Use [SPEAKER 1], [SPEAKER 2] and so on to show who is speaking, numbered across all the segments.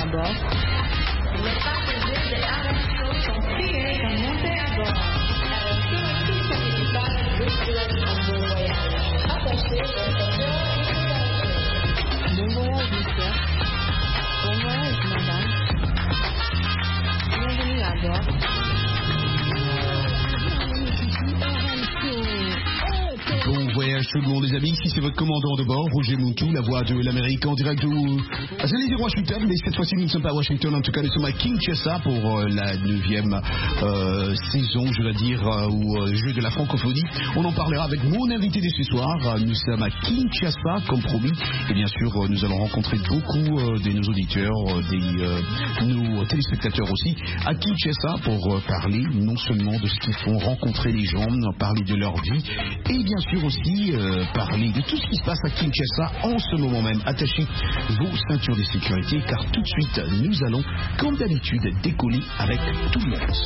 [SPEAKER 1] à bord. Les passagers de RSO sont priés de monter à bord. RSO et tout son équipage vous souhaitent un bon voyage. Attachez votre ceinture de sécurité. Bon voyage, monsieur. Bon voyage, madame. Bienvenue à bord.
[SPEAKER 2] Bon voyage tout le monde les amis, ici c'est votre commandant de bord, Roger Muntou, la voix de l'Amérique en direct j'allais dire Washington, mais cette fois-ci nous ne sommes pas à Washington, en tout cas nous sommes à Kinshasa pour la 9e saison, je vais dire, au jeu de la francophonie. On en parlera avec mon invité de ce soir, nous sommes à Kinshasa comme promis, et bien sûr nous allons rencontrer beaucoup de nos auditeurs, nos téléspectateurs aussi, à Kinshasa pour parler non seulement de ce qu'ils font, rencontrer les gens, parler de leur vie, et bien sûr aussi parler de tout ce qui se passe à Kinshasa en ce moment même. Attachez vos ceintures de sécurité car tout de suite nous allons comme d'habitude décoller avec tout le monde.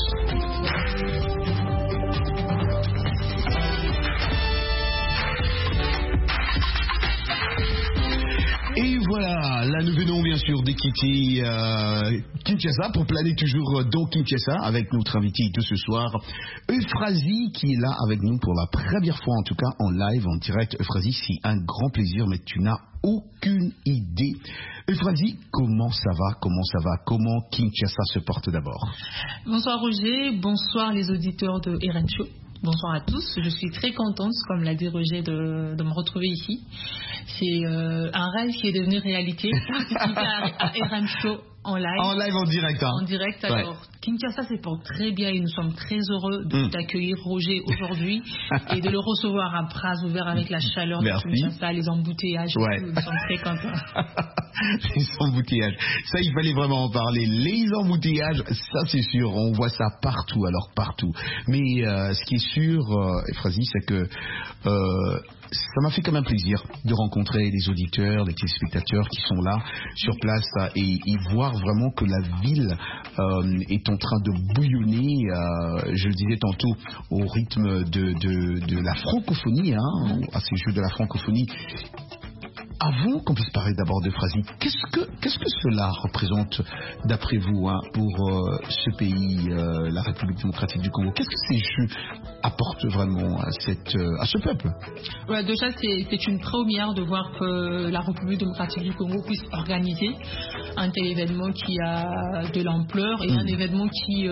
[SPEAKER 2] Et voilà, là nous venons bien sûr de quitter Kinshasa pour planer toujours dans Kinshasa avec notre invité de ce soir, Euphrasie, qui est là avec nous pour la première fois en tout cas en live, en direct. Euphrasie, c'est un grand plaisir, mais tu n'as aucune idée. Euphrasie, comment ça va? Comment Kinshasa se porte d'abord?
[SPEAKER 3] Bonsoir Roger, bonsoir les auditeurs de RN Show. Bonsoir à tous, je suis très contente, comme l'a dit Roger, de me retrouver ici. C'est un rêve qui est devenu réalité, participer à RM Show en live.
[SPEAKER 2] En live, en direct. Hein.
[SPEAKER 3] En direct, alors ouais. Kinshasa se porte très bien et nous sommes très heureux d'accueillir Roger aujourd'hui et de le recevoir à bras ouverts avec la chaleur de Kinshasa, les embouteillages. Ouais. Nous sommes très contents.
[SPEAKER 2] Les embouteillages, ça il fallait vraiment en parler. Les embouteillages, ça c'est sûr, on voit ça partout, alors partout. Mais ce qui est sûr, Euphrasie, c'est que ça m'a fait quand même plaisir de rencontrer les auditeurs, les téléspectateurs qui sont là sur place et voir vraiment que la ville est en train de bouillonner, je le disais tantôt, au rythme de la francophonie, à ces jeux de la francophonie. Avant qu'on puisse parler d'abord d'Euphrasie, qu'est-ce que cela représente d'après vous pour ce pays, la République démocratique du Congo? Qu'est-ce que ces jeux apportent vraiment à ce peuple?
[SPEAKER 3] Ouais, déjà, c'est une première de voir que la République démocratique du Congo puisse organiser un tel événement qui a de l'ampleur et un événement qui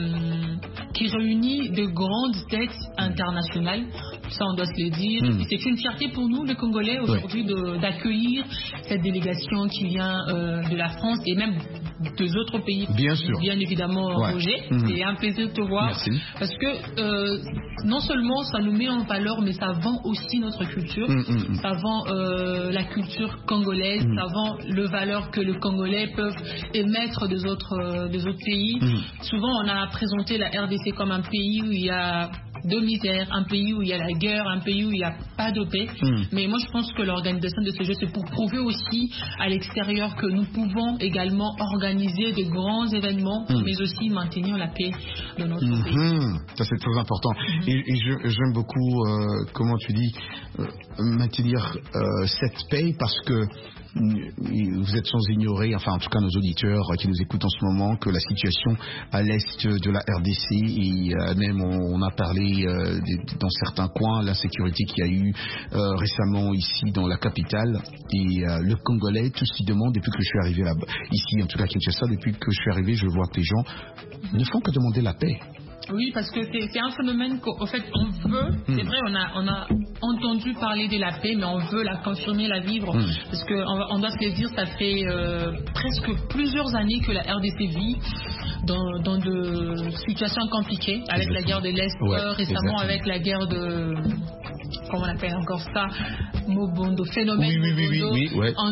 [SPEAKER 3] réunit de grandes têtes internationales. Ça, on doit se le dire. C'est une fierté pour nous, les Congolais, aujourd'hui, d'accueillir cette délégation qui vient de la France et même des autres pays.
[SPEAKER 2] Bien sûr.
[SPEAKER 3] Bien évidemment, Roger. C'est un plaisir de te voir.
[SPEAKER 2] Merci.
[SPEAKER 3] Parce que non seulement ça nous met en valeur, mais ça vend aussi notre culture. Ça vend la culture congolaise. Ça vend le valeur que les Congolais peuvent émettre des autres pays. Souvent, on a présenté la RDC comme un pays où il y a de misère, un pays où il y a la guerre, un pays où il n'y a pas de paix. Mais moi, je pense que l'organisation de ce jeu, c'est pour prouver aussi à l'extérieur que nous pouvons également organiser de grands événements, mais aussi maintenir la paix de notre pays.
[SPEAKER 2] Ça, c'est très important. Et j'aime beaucoup, comment tu dis, maintenir cette paix parce que vous êtes sans ignorer, enfin en tout cas nos auditeurs qui nous écoutent en ce moment, que la situation à l'est de la RDC et même on a parlé dans certains coins, l'insécurité qu'il y a eu récemment ici dans la capitale et le Congolais, tout ce qu'ils demandent depuis que je suis arrivé là-bas, ici en tout cas Kinshasa, depuis que je suis arrivé, je vois que les gens ne font que demander la paix.
[SPEAKER 3] Oui, parce que c'est un phénomène qu'en fait on veut, c'est vrai, on a entendu parler de la paix, mais on veut la confirmer, la vivre, parce qu'on doit se le dire, ça fait presque plusieurs années que la RDC vit dans de situations compliquées, avec la guerre de l'Est, récemment avec la guerre de... comment on appelle encore ça, Mobondo, phénomène Mobondo, en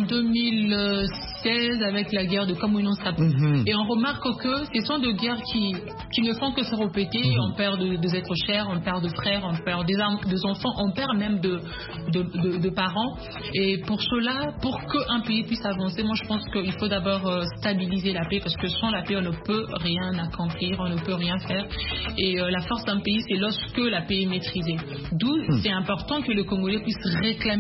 [SPEAKER 3] 2016 avec la guerre de Kamunonsapo. Et on remarque que ce sont des guerres qui ne font que se répéter. On perd des êtres chers, on perd de frères, on perd des enfants, on perd même de parents. Et pour cela, pour qu'un pays puisse avancer, moi je pense qu'il faut d'abord stabiliser la paix, parce que sans la paix on ne peut rien accomplir, on ne peut rien faire. Et la force d'un pays, c'est lorsque la paix est maîtrisée. D'où c'est important que le Congolais puisse réclamer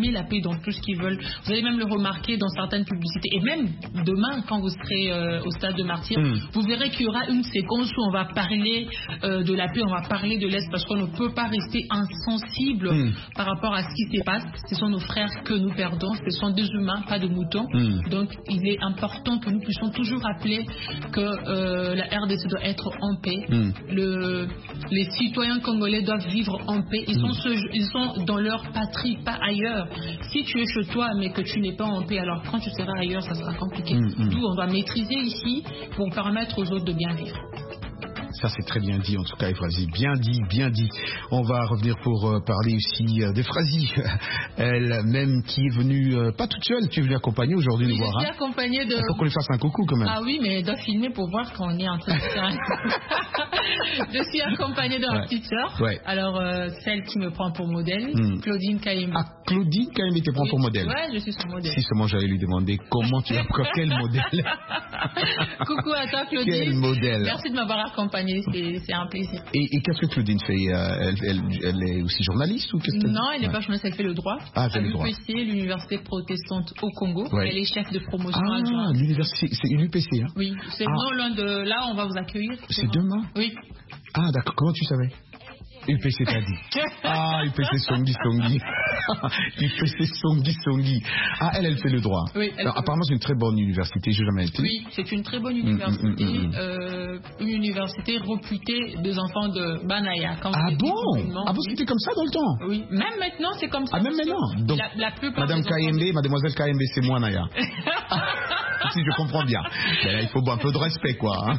[SPEAKER 3] aimer la paix dans tout ce qu'ils veulent. Vous allez même le remarquer dans certaines publicités. Et même demain, quand vous serez au stade de Martyrs, vous verrez qu'il y aura une séquence où on va parler de la paix, on va parler de l'Est, parce qu'on ne peut pas rester insensible par rapport à ce qui se passe. Ce sont nos frères que nous perdons, ce sont des humains, pas de moutons. Donc il est important que nous puissions toujours rappeler que la RDC doit être en paix. Les citoyens congolais doivent vivre en paix. Ils sont dans leur patrie, pas ailleurs. Si tu es chez toi mais que tu n'es pas en paix, alors quand tu seras ailleurs, ça sera compliqué. D'où on doit maîtriser ici pour permettre aux autres de bien vivre.
[SPEAKER 2] Ça c'est très bien dit en tout cas, Euphrasie, bien dit, bien dit. On va revenir pour parler aussi d'Euphrasie, elle-même qui est venue, pas toute seule, tu es venue accompagner aujourd'hui nous voir.
[SPEAKER 3] Je suis accompagnée de...
[SPEAKER 2] Il faut qu'on lui fasse un coucou quand même.
[SPEAKER 3] Ah oui, mais elle doit filmer pour voir quand on est en train de faire un... Je suis accompagnée de ma petite sœur, alors celle qui me prend pour modèle, Claudine Kayembe.
[SPEAKER 2] Ah, Claudine Kayembe te prend pour modèle.
[SPEAKER 3] Ouais, je suis son modèle.
[SPEAKER 2] Si seulement j'allais lui demander comment tu as pris quel modèle.
[SPEAKER 3] Coucou à toi Claudine.
[SPEAKER 2] Quel modèle.
[SPEAKER 3] Merci de m'avoir accompagnée. C'est un plaisir.
[SPEAKER 2] Et qu'est-ce que Claudine fait? Elle est aussi journaliste ou qu'est-ce que
[SPEAKER 3] Non, elle n'est pas journaliste, elle fait le droit.
[SPEAKER 2] Ah, elle fait le droit.
[SPEAKER 3] l'UPC, l'Université protestante au Congo. Elle est chef de promotion.
[SPEAKER 2] Ah, l'université, c'est une UPC, hein?
[SPEAKER 3] Oui, c'est non loin de là, on va vous accueillir.
[SPEAKER 2] C'est demain?
[SPEAKER 3] Oui.
[SPEAKER 2] Ah, d'accord. Comment tu savais? UPC t'a dit. Ah, UPC Songi Songi. UPC Songi Songi. Ah, elle fait le droit.
[SPEAKER 3] Oui,
[SPEAKER 2] alors, apparemment, c'est une très bonne université, j'ai jamais été.
[SPEAKER 3] Oui, c'est une très bonne université. Une université réputée des enfants de Banaya.
[SPEAKER 2] Ah bon? Ah bon, c'était comme ça dans le temps?
[SPEAKER 3] Oui, même maintenant, c'est comme ça.
[SPEAKER 2] Ah, même maintenant? Donc,
[SPEAKER 3] la plupart
[SPEAKER 2] Madame Kayembe, Mademoiselle Kayembe, c'est moi, Naya. Si je comprends bien. Mais là, il faut un peu de respect, quoi. Hein.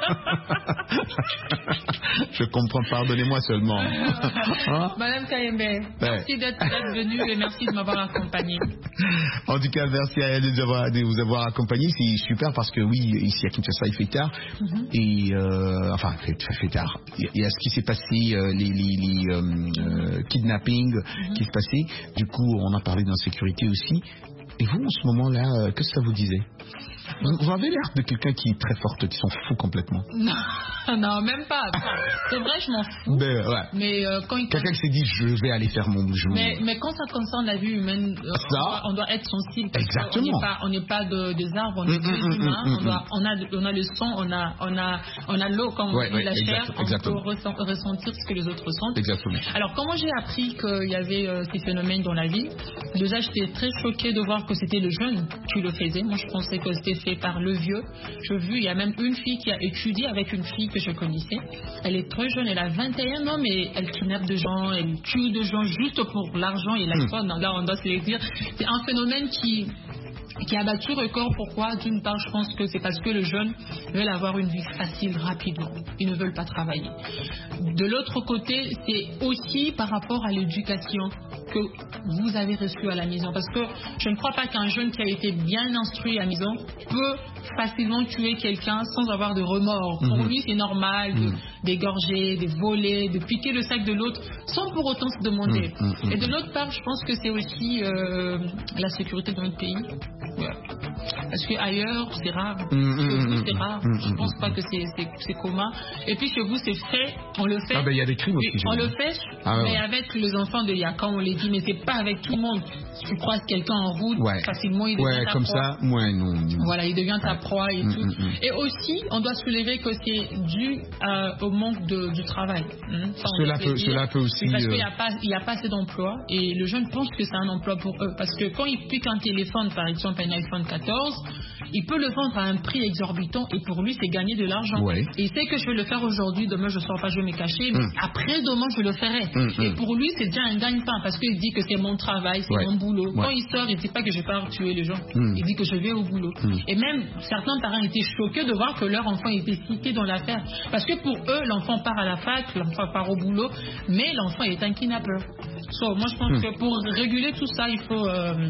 [SPEAKER 2] Je comprends, pardonnez-moi seulement. Hein?
[SPEAKER 3] Madame Kayembe, merci d'être venue et merci de m'avoir accompagnée.
[SPEAKER 2] En tout cas, merci à elle de vous avoir accompagné. C'est super parce que oui, ici à Kinshasa, il fait tard. Et enfin, il fait tard. Il y a ce qui s'est passé, les kidnappings qui s'est passé. Du coup, on a parlé d'insécurité aussi. Et vous, en ce moment-là, qu'est-ce que ça vous disait? Vous avez l'air de quelqu'un qui est très forte, qui s'en fout complètement.
[SPEAKER 3] Non, même pas. C'est vrai, je m'en fous. Mais quand
[SPEAKER 2] quelqu'un qui s'est dit, je vais aller faire mon jeu.
[SPEAKER 3] Mais quand ça concerne la vie humaine, on doit être sensible.
[SPEAKER 2] Exactement.
[SPEAKER 3] On n'est pas des arbres, on est des humains. On a le sang, on a l'eau, comme on dit, la chair. On peut ressentir ce que les autres ressentent.
[SPEAKER 2] Exactement.
[SPEAKER 3] Alors, comment j'ai appris qu'il y avait ces phénomènes dans la vie? Déjà, j'étais très choquée de voir que c'était le jeune qui le faisait. Moi, je pensais que c'était fait par le vieux. J'ai vu, il y a même une fille qui a étudié avec une fille que je connaissais. Elle est très jeune, elle a 21 ans, mais elle kidnappe des gens, elle tue des gens juste pour l'argent et la soie. Là, on doit se le dire. C'est un phénomène qui a battu record. Pourquoi? D'une part, je pense que c'est parce que les jeunes veulent avoir une vie facile rapidement. Ils ne veulent pas travailler. De l'autre côté, c'est aussi par rapport à l'éducation que vous avez reçue à la maison. Parce que je ne crois pas qu'un jeune qui a été bien instruit à la maison peut facilement tuer quelqu'un sans avoir de remords. Pour lui, c'est normal d'égorger, de voler, de piquer le sac de l'autre sans pour autant se demander. Et de l'autre part, je pense que c'est aussi la sécurité de notre pays. Parce qu'ailleurs, c'est rare. Chez vous, c'est rare. Je ne pense pas que c'est commun. Et puis chez vous, c'est fait. On le fait.
[SPEAKER 2] Ah ben il y a des crimes aussi.
[SPEAKER 3] On le fait, mais avec les enfants de Yaka, on les dit, mais c'est pas avec tout le monde. Tu croises quelqu'un en route, facilement il devient ta
[SPEAKER 2] comme
[SPEAKER 3] proie.
[SPEAKER 2] ça, non.
[SPEAKER 3] Voilà, il devient ta proie et tout. Et aussi, on doit soulever que c'est dû au manque du travail.
[SPEAKER 2] Cela peut aussi...
[SPEAKER 3] Parce qu'il n'y a pas assez d'emplois et le jeune pense que c'est un emploi pour eux. Parce que quand il pique un téléphone, par exemple un iPhone 14, il peut le vendre à un prix exorbitant et pour lui, c'est gagner de l'argent. Et il sait que je vais le faire aujourd'hui, demain je ne sors pas, je vais me cacher, mais après demain je le ferai. Et pour lui, c'est déjà un gagne-pain parce qu'il dit que c'est mon travail, c'est mon boulot. Quand il sort, il ne dit pas que je vais pas tuer les gens. Il dit que je vais au boulot. Et même certains parents étaient choqués de voir que leur enfant était cité dans l'affaire. Parce que pour eux, l'enfant part à la fac, l'enfant part au boulot, mais l'enfant est un kidnappeur. Moi je pense que pour réguler tout ça, il faut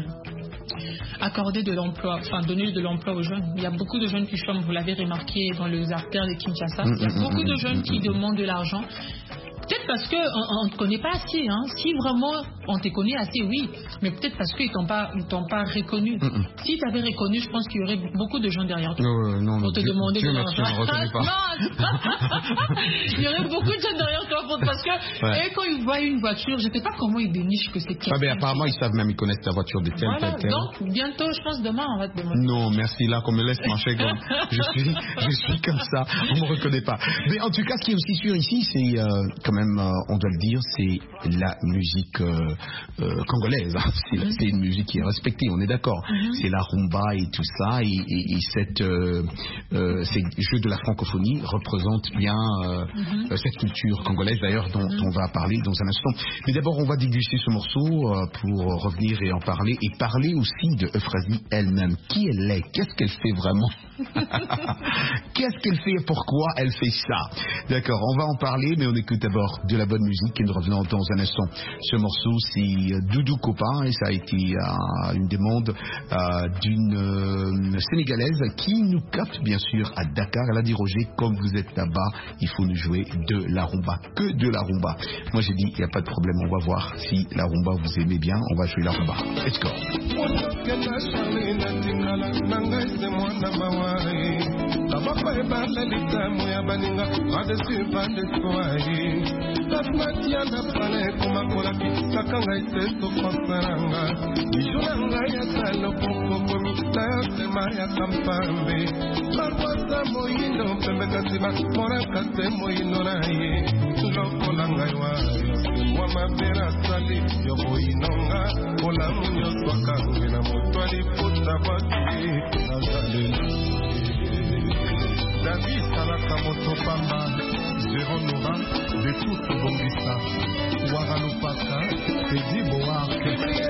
[SPEAKER 3] accorder de l'emploi, enfin donner de l'emploi aux jeunes. Il y a beaucoup de jeunes qui chôment, vous l'avez remarqué dans les artères de Kinshasa. Il y a beaucoup de jeunes qui demandent de l'argent. Peut-être parce qu'on ne te connaît pas assez. Hein. Si vraiment on te connaît assez, oui. Mais peut-être parce qu'ils t'ont pas reconnu. Si tu avais reconnu, je pense qu'il y aurait beaucoup de gens derrière toi.
[SPEAKER 2] Non,
[SPEAKER 3] pour te demander
[SPEAKER 2] Dieu
[SPEAKER 3] de
[SPEAKER 2] merci, on ne reconnaît pas.
[SPEAKER 3] Il y aurait beaucoup de gens derrière toi parce que quand ils voient une voiture, je ne sais pas comment ils dénichent que c'est quelqu'un.
[SPEAKER 2] Mais apparemment, ils savent même, ils connaissent ta voiture de tel.
[SPEAKER 3] Donc, bientôt, je pense demain, on va te demander.
[SPEAKER 2] Non, merci, là, qu'on me laisse marcher. Je suis comme ça, on ne me reconnaît pas. Mais en tout cas, ce qui est aussi sûr ici, c'est quand même, on doit le dire, c'est la musique congolaise. C'est une musique qui est respectée, on est d'accord. C'est la rumba et tout ça, et ces jeux de la francophonie représentent bien cette culture congolaise, d'ailleurs, dont on va parler dans un instant. Mais d'abord, on va déguster ce morceau pour revenir et en parler, et parler aussi de Euphrasie elle-même. Qui elle est? Qu'est-ce qu'elle fait vraiment? Qu'est-ce qu'elle fait et pourquoi elle fait ça? D'accord, on va en parler, mais on écoute d'abord de la bonne musique et nous revenons dans un instant. Ce morceau, c'est Doudou Copain et ça a été une demande d'une Sénégalaise qui nous capte bien sûr à Dakar. Elle a dit Roger, comme vous êtes là-bas, il faut nous jouer de la rumba, que de la rumba. Moi j'ai dit, il n'y a pas de problème, on va voir si la rumba vous aimez bien, on va jouer la rumba. Let's go.
[SPEAKER 4] David Salaka Motopamba, Zéro Nora, de tout Bongissa, Waralupaka, Teddy Boark.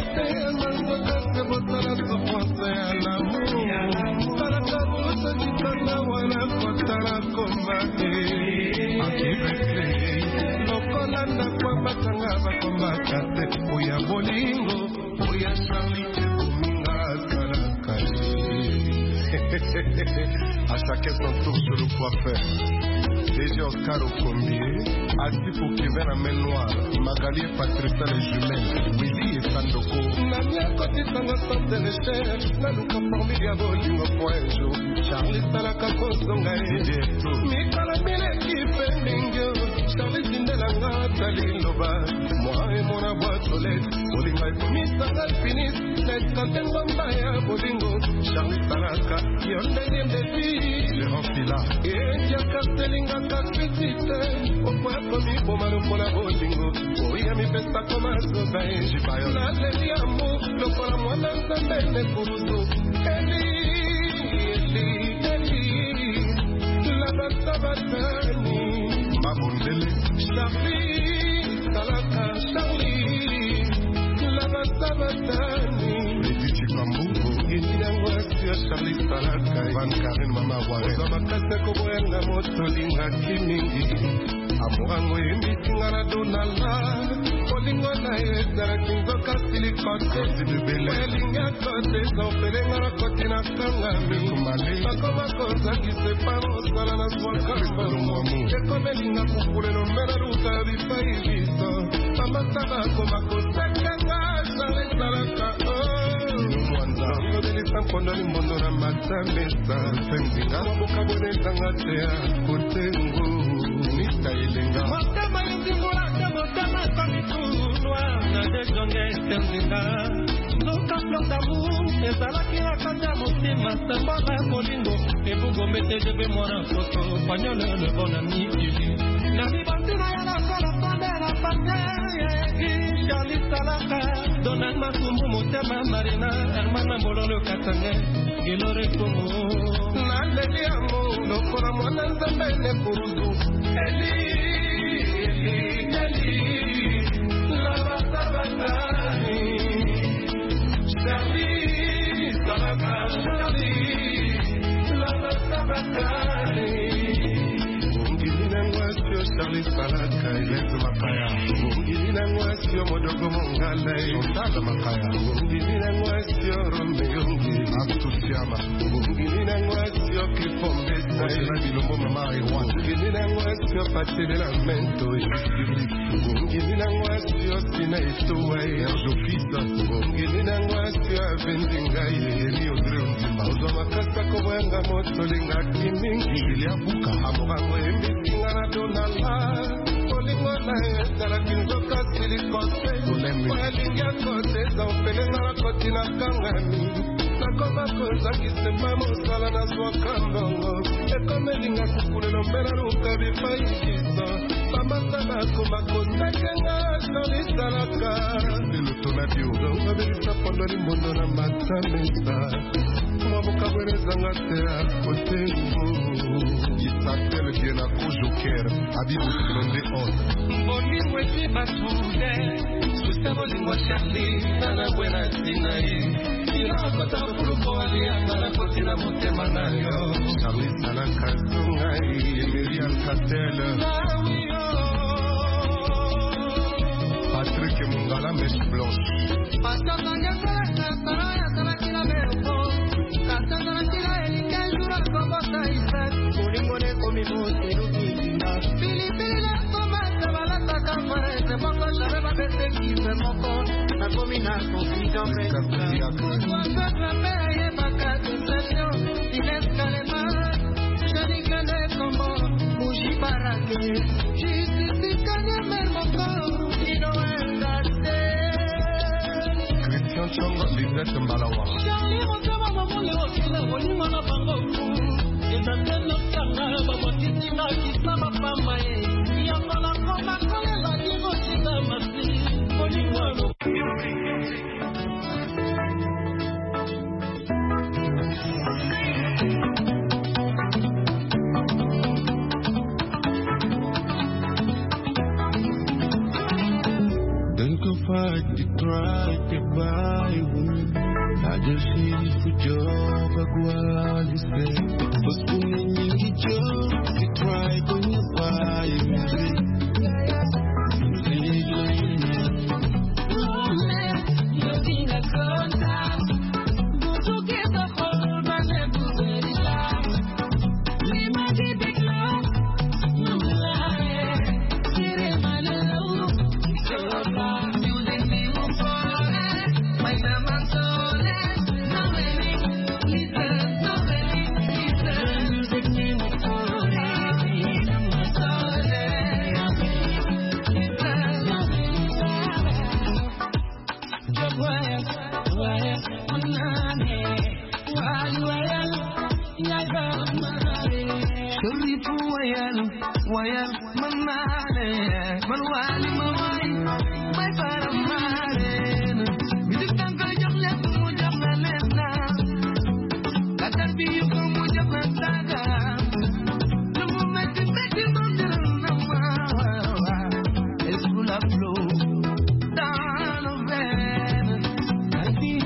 [SPEAKER 4] À chacun son tour sur le coiffeur. DG Oscar Okombier, Atipo Kevin à main noire, Magali et Patricia les jumelles, Willy et Sandoko. Namia Koti Sanga Sante les chers, Naluka Formiga Bolingo Poenjo, Charlie Salaka Kosonga DJ Tour, Mikala Mile Kipe Mingyo, Charlie Sindelanga Tali Loba, moi et mon abois Solette, Bolingo et Komi Sanga Finis, Net Kantengo Mbaya Bolingo, Charlie Salaka, Yonde Defi, Jérôme Fila, et Diaka Selinga Kakisite, Okwa Komi Bomano Pola Bolingo, Oya Mi Pesta Komazo Bae, Jibayo, La Leliamu, Lokola Mwana Zambene Kuruzo, Eli, La Basabatani, Mabondele, Charlie, Salaka, Charlie, La Basabatani, Lady Kambuko, Indianwa, Charlie Salaka, Van Karen Mama Ware, Zamakase Koboenga Motolinga Kimingi, Amorango Yimbisinga Donala, Olingo na Ezara Kinzoka Silikote, Elinga Kote, Zopelenga Kotina Kangami, Akoma Kosa Kiseparo Salana Swakambo, Ekomelinga Kupureno Mera Ruta Vipaiviso, Amasaba Komako Sekanga, Sale Salaka, Kondo ni mondo na matamesa Senginga maboka bone tangatea Kutengu Nista ilenga Matama yungimura Motama kamitunwa Na dejonge senginga Nuka plondamu Ezala kira kanja mutima Sambala kolingo Ebugo mete jebe mora koto Panyole le bon ami Na vibantina ya la kola Pandera pandera Jali salaka Donan masumbu motema marina Hermana mololo katane Gilore kumu Naleli amu Lokora mwana zambene kuruzu Eli Lava sabatani Charlie Salaka Charlie Lava sabatani Ungilina mwasyo Charlie Salaka, Elise Makaya. Ngilina ngwasio modogo mongala. Sotala Makaya. Ngilina ngwasio Romeo. Atusiama. Ngilina ngwasio Kifombesa. Ojena bilombo mama ewa. Ngilina ngwasio Patibela Mento. Ngilina ngwasio Sina Itoa. Erjofisa. Ngilina ngwasio Avendingai. Eli Odre Undimba. Ozo makasa kowenga moto linga kimingi. Ilia buka. Amorango emisinga na donala. Olingo na ezala kinzoka silikose. Olinga kote za upelenga na koti na kangani. Nakoma koza kisema mosala na zwa kambongo. Ekomelinga kukulelo mbela ruka bifaikiso. Pamasana kumakondakenga solisalaka. Silutuna diuga uwabirisa pondo limondo na matamesa. Mwabuka bweneza ngatea kote Isatel Diena Kojoker, Abibu Kilonde On.
[SPEAKER 5] Bolingo eti basude, susta bolingo Charlie, nana buena sinayi. Ina kota kuluko alianga la kotina motema nayo.
[SPEAKER 4] Charlie Salaka Zungai, Miriam Katel. Patrick Mungala Mèche Blanche.
[SPEAKER 5] Pasando nyangala kasara ya tarakila meko. Kasara kila elika jura kobo saisa. Bolingo ne komi mote rukina. Pili la koma tabala takama. Se moko shareba bete kipe moko. Na komi na confusion meka. Kwa trape ye baka sensation. Ines kalema. Shani kane kombo. Mushi barake. Jisi kanye mermoko.
[SPEAKER 4] Christian Chongo, Lisette Mbalawa.
[SPEAKER 5] Charlie Motama Mamole Okila, Olimana Bango, Edateno Kanga, Babatina, Kisama Pamae, Yamala Koma Kola, Digo Sina Masi, Olimano.
[SPEAKER 6] Fight to try to buy one. I just need for job, but what you say? For spooning in the job, you try to buy music.
[SPEAKER 5] Looking at contact, go to get the whole man to very loud. We might be big love, no lie. Get my love, so far.
[SPEAKER 6] Wayal manale manwali mawai may para malen bidikan ka jagle mo jagle na katarbi ko mo jagle daga no meti mo na ma es una flow down of ven I feel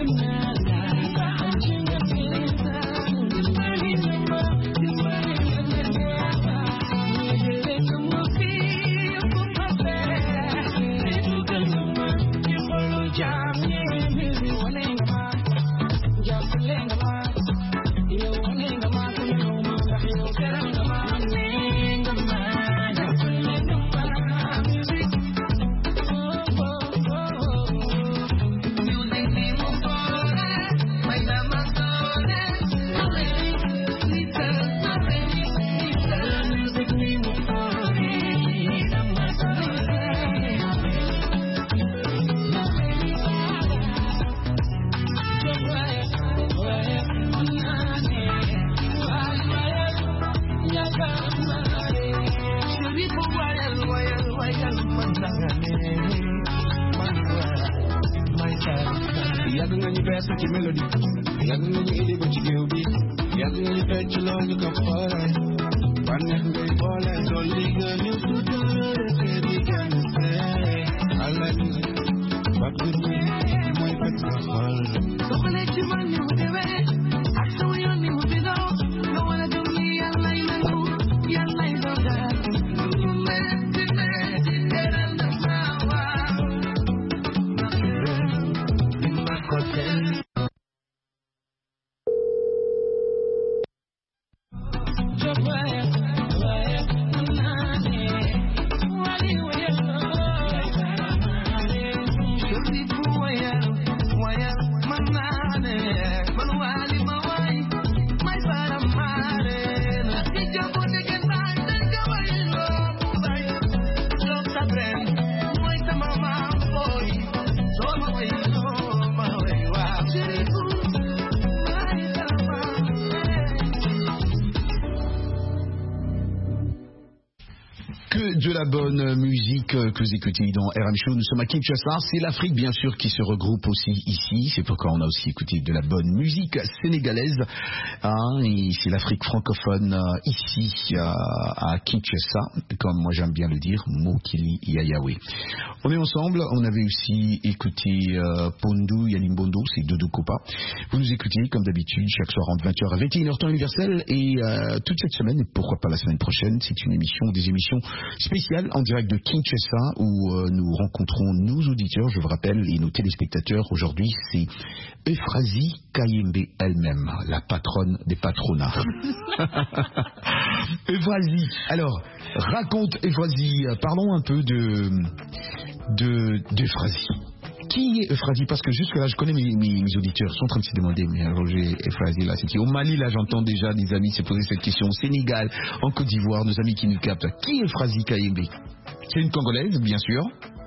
[SPEAKER 6] melody. Yàgg nga ñu indi ba ci géew bi. Yàgg nga ñu fecc loo ñu ko xoole. Bànneex ngay boole. Doon li nga ñu tuddee te di gën a seey. I like music. Back with me. Mooy fekk sa xol. Soo xoolee ci man ni mu demee. Ak sama yoon ni mu bindoo. Nga war a gëm ni yàlla yi nangu. Yàlla yi dogal.
[SPEAKER 2] que de la bonne musique que vous écoutez dans RM Show. Nous sommes à Kinshasa. C'est l'Afrique, bien sûr, qui se regroupe aussi ici. C'est pourquoi on a aussi écouté de la bonne musique sénégalaise. Et c'est l'Afrique francophone ici à Kinshasa, comme moi j'aime bien le dire, Mokili Yayawe. On est ensemble. On avait aussi écouté Pondou Yalimbondo, c'est Dodo Kopa. Vous nous écoutez comme d'habitude chaque soir entre 20h à 21h temps universel et toute cette semaine, et pourquoi pas la semaine prochaine, c'est une émission, des émissions spéciales en direct de Kinshasa où nous rencontrons nos auditeurs, je vous rappelle, et nos téléspectateurs. Aujourd'hui, c'est Euphrasie Kayembe elle-même, la patronne des patronats. Euphrasie, alors, raconte Euphrasie, parlons un peu d'Euphrasie. Qui est Euphrasie? Parce que jusque là, je connais mes auditeurs sont en train de se demander, mais Roger, Euphrasie là, c'est qui? Au Mali, là, j'entends déjà des amis se poser cette question. Au Sénégal, en Côte d'Ivoire, nos amis qui nous captent. Qui est Euphrasie Kayembe? C'est une Congolaise, bien sûr.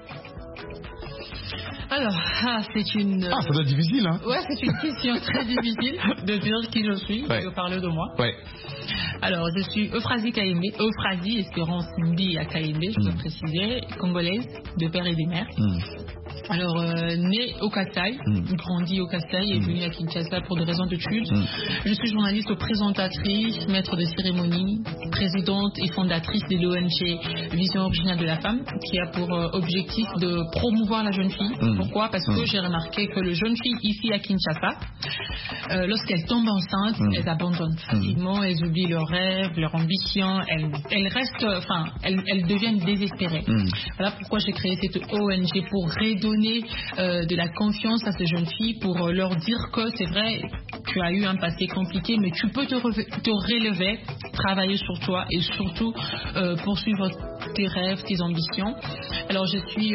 [SPEAKER 3] Alors, c'est une...
[SPEAKER 2] ça doit être difficile, hein?
[SPEAKER 3] Ouais, c'est une question très difficile de dire qui je suis, de parler de moi.
[SPEAKER 2] Ouais.
[SPEAKER 3] Alors, je suis Euphrasie Kayembe, Euphrasie Espérance Mbi à Kayembe, je peux préciser, congolaise, de père et de mère. Alors, née au Kasaï, grandie au Kasaï et venue à Kinshasa pour des raisons d'études. Je suis journaliste présentatrice, maître de cérémonie, présidente et fondatrice de l'ONG Vision Originale de la Femme, qui a pour objectif de promouvoir la jeune fille. Pourquoi? Parce que j'ai remarqué que les jeunes filles ici à Kinshasa, lorsqu'elles tombent enceintes, elles abandonnent facilement, elles oublient leurs rêves, leurs ambitions, elles restent, elles deviennent désespérées. Voilà pourquoi j'ai créé cette ONG pour redonner de la confiance à ces jeunes filles, pour leur dire que c'est vrai, tu as eu un passé compliqué, mais tu peux te relever, travailler sur toi et surtout poursuivre tes rêves, tes ambitions. Alors je suis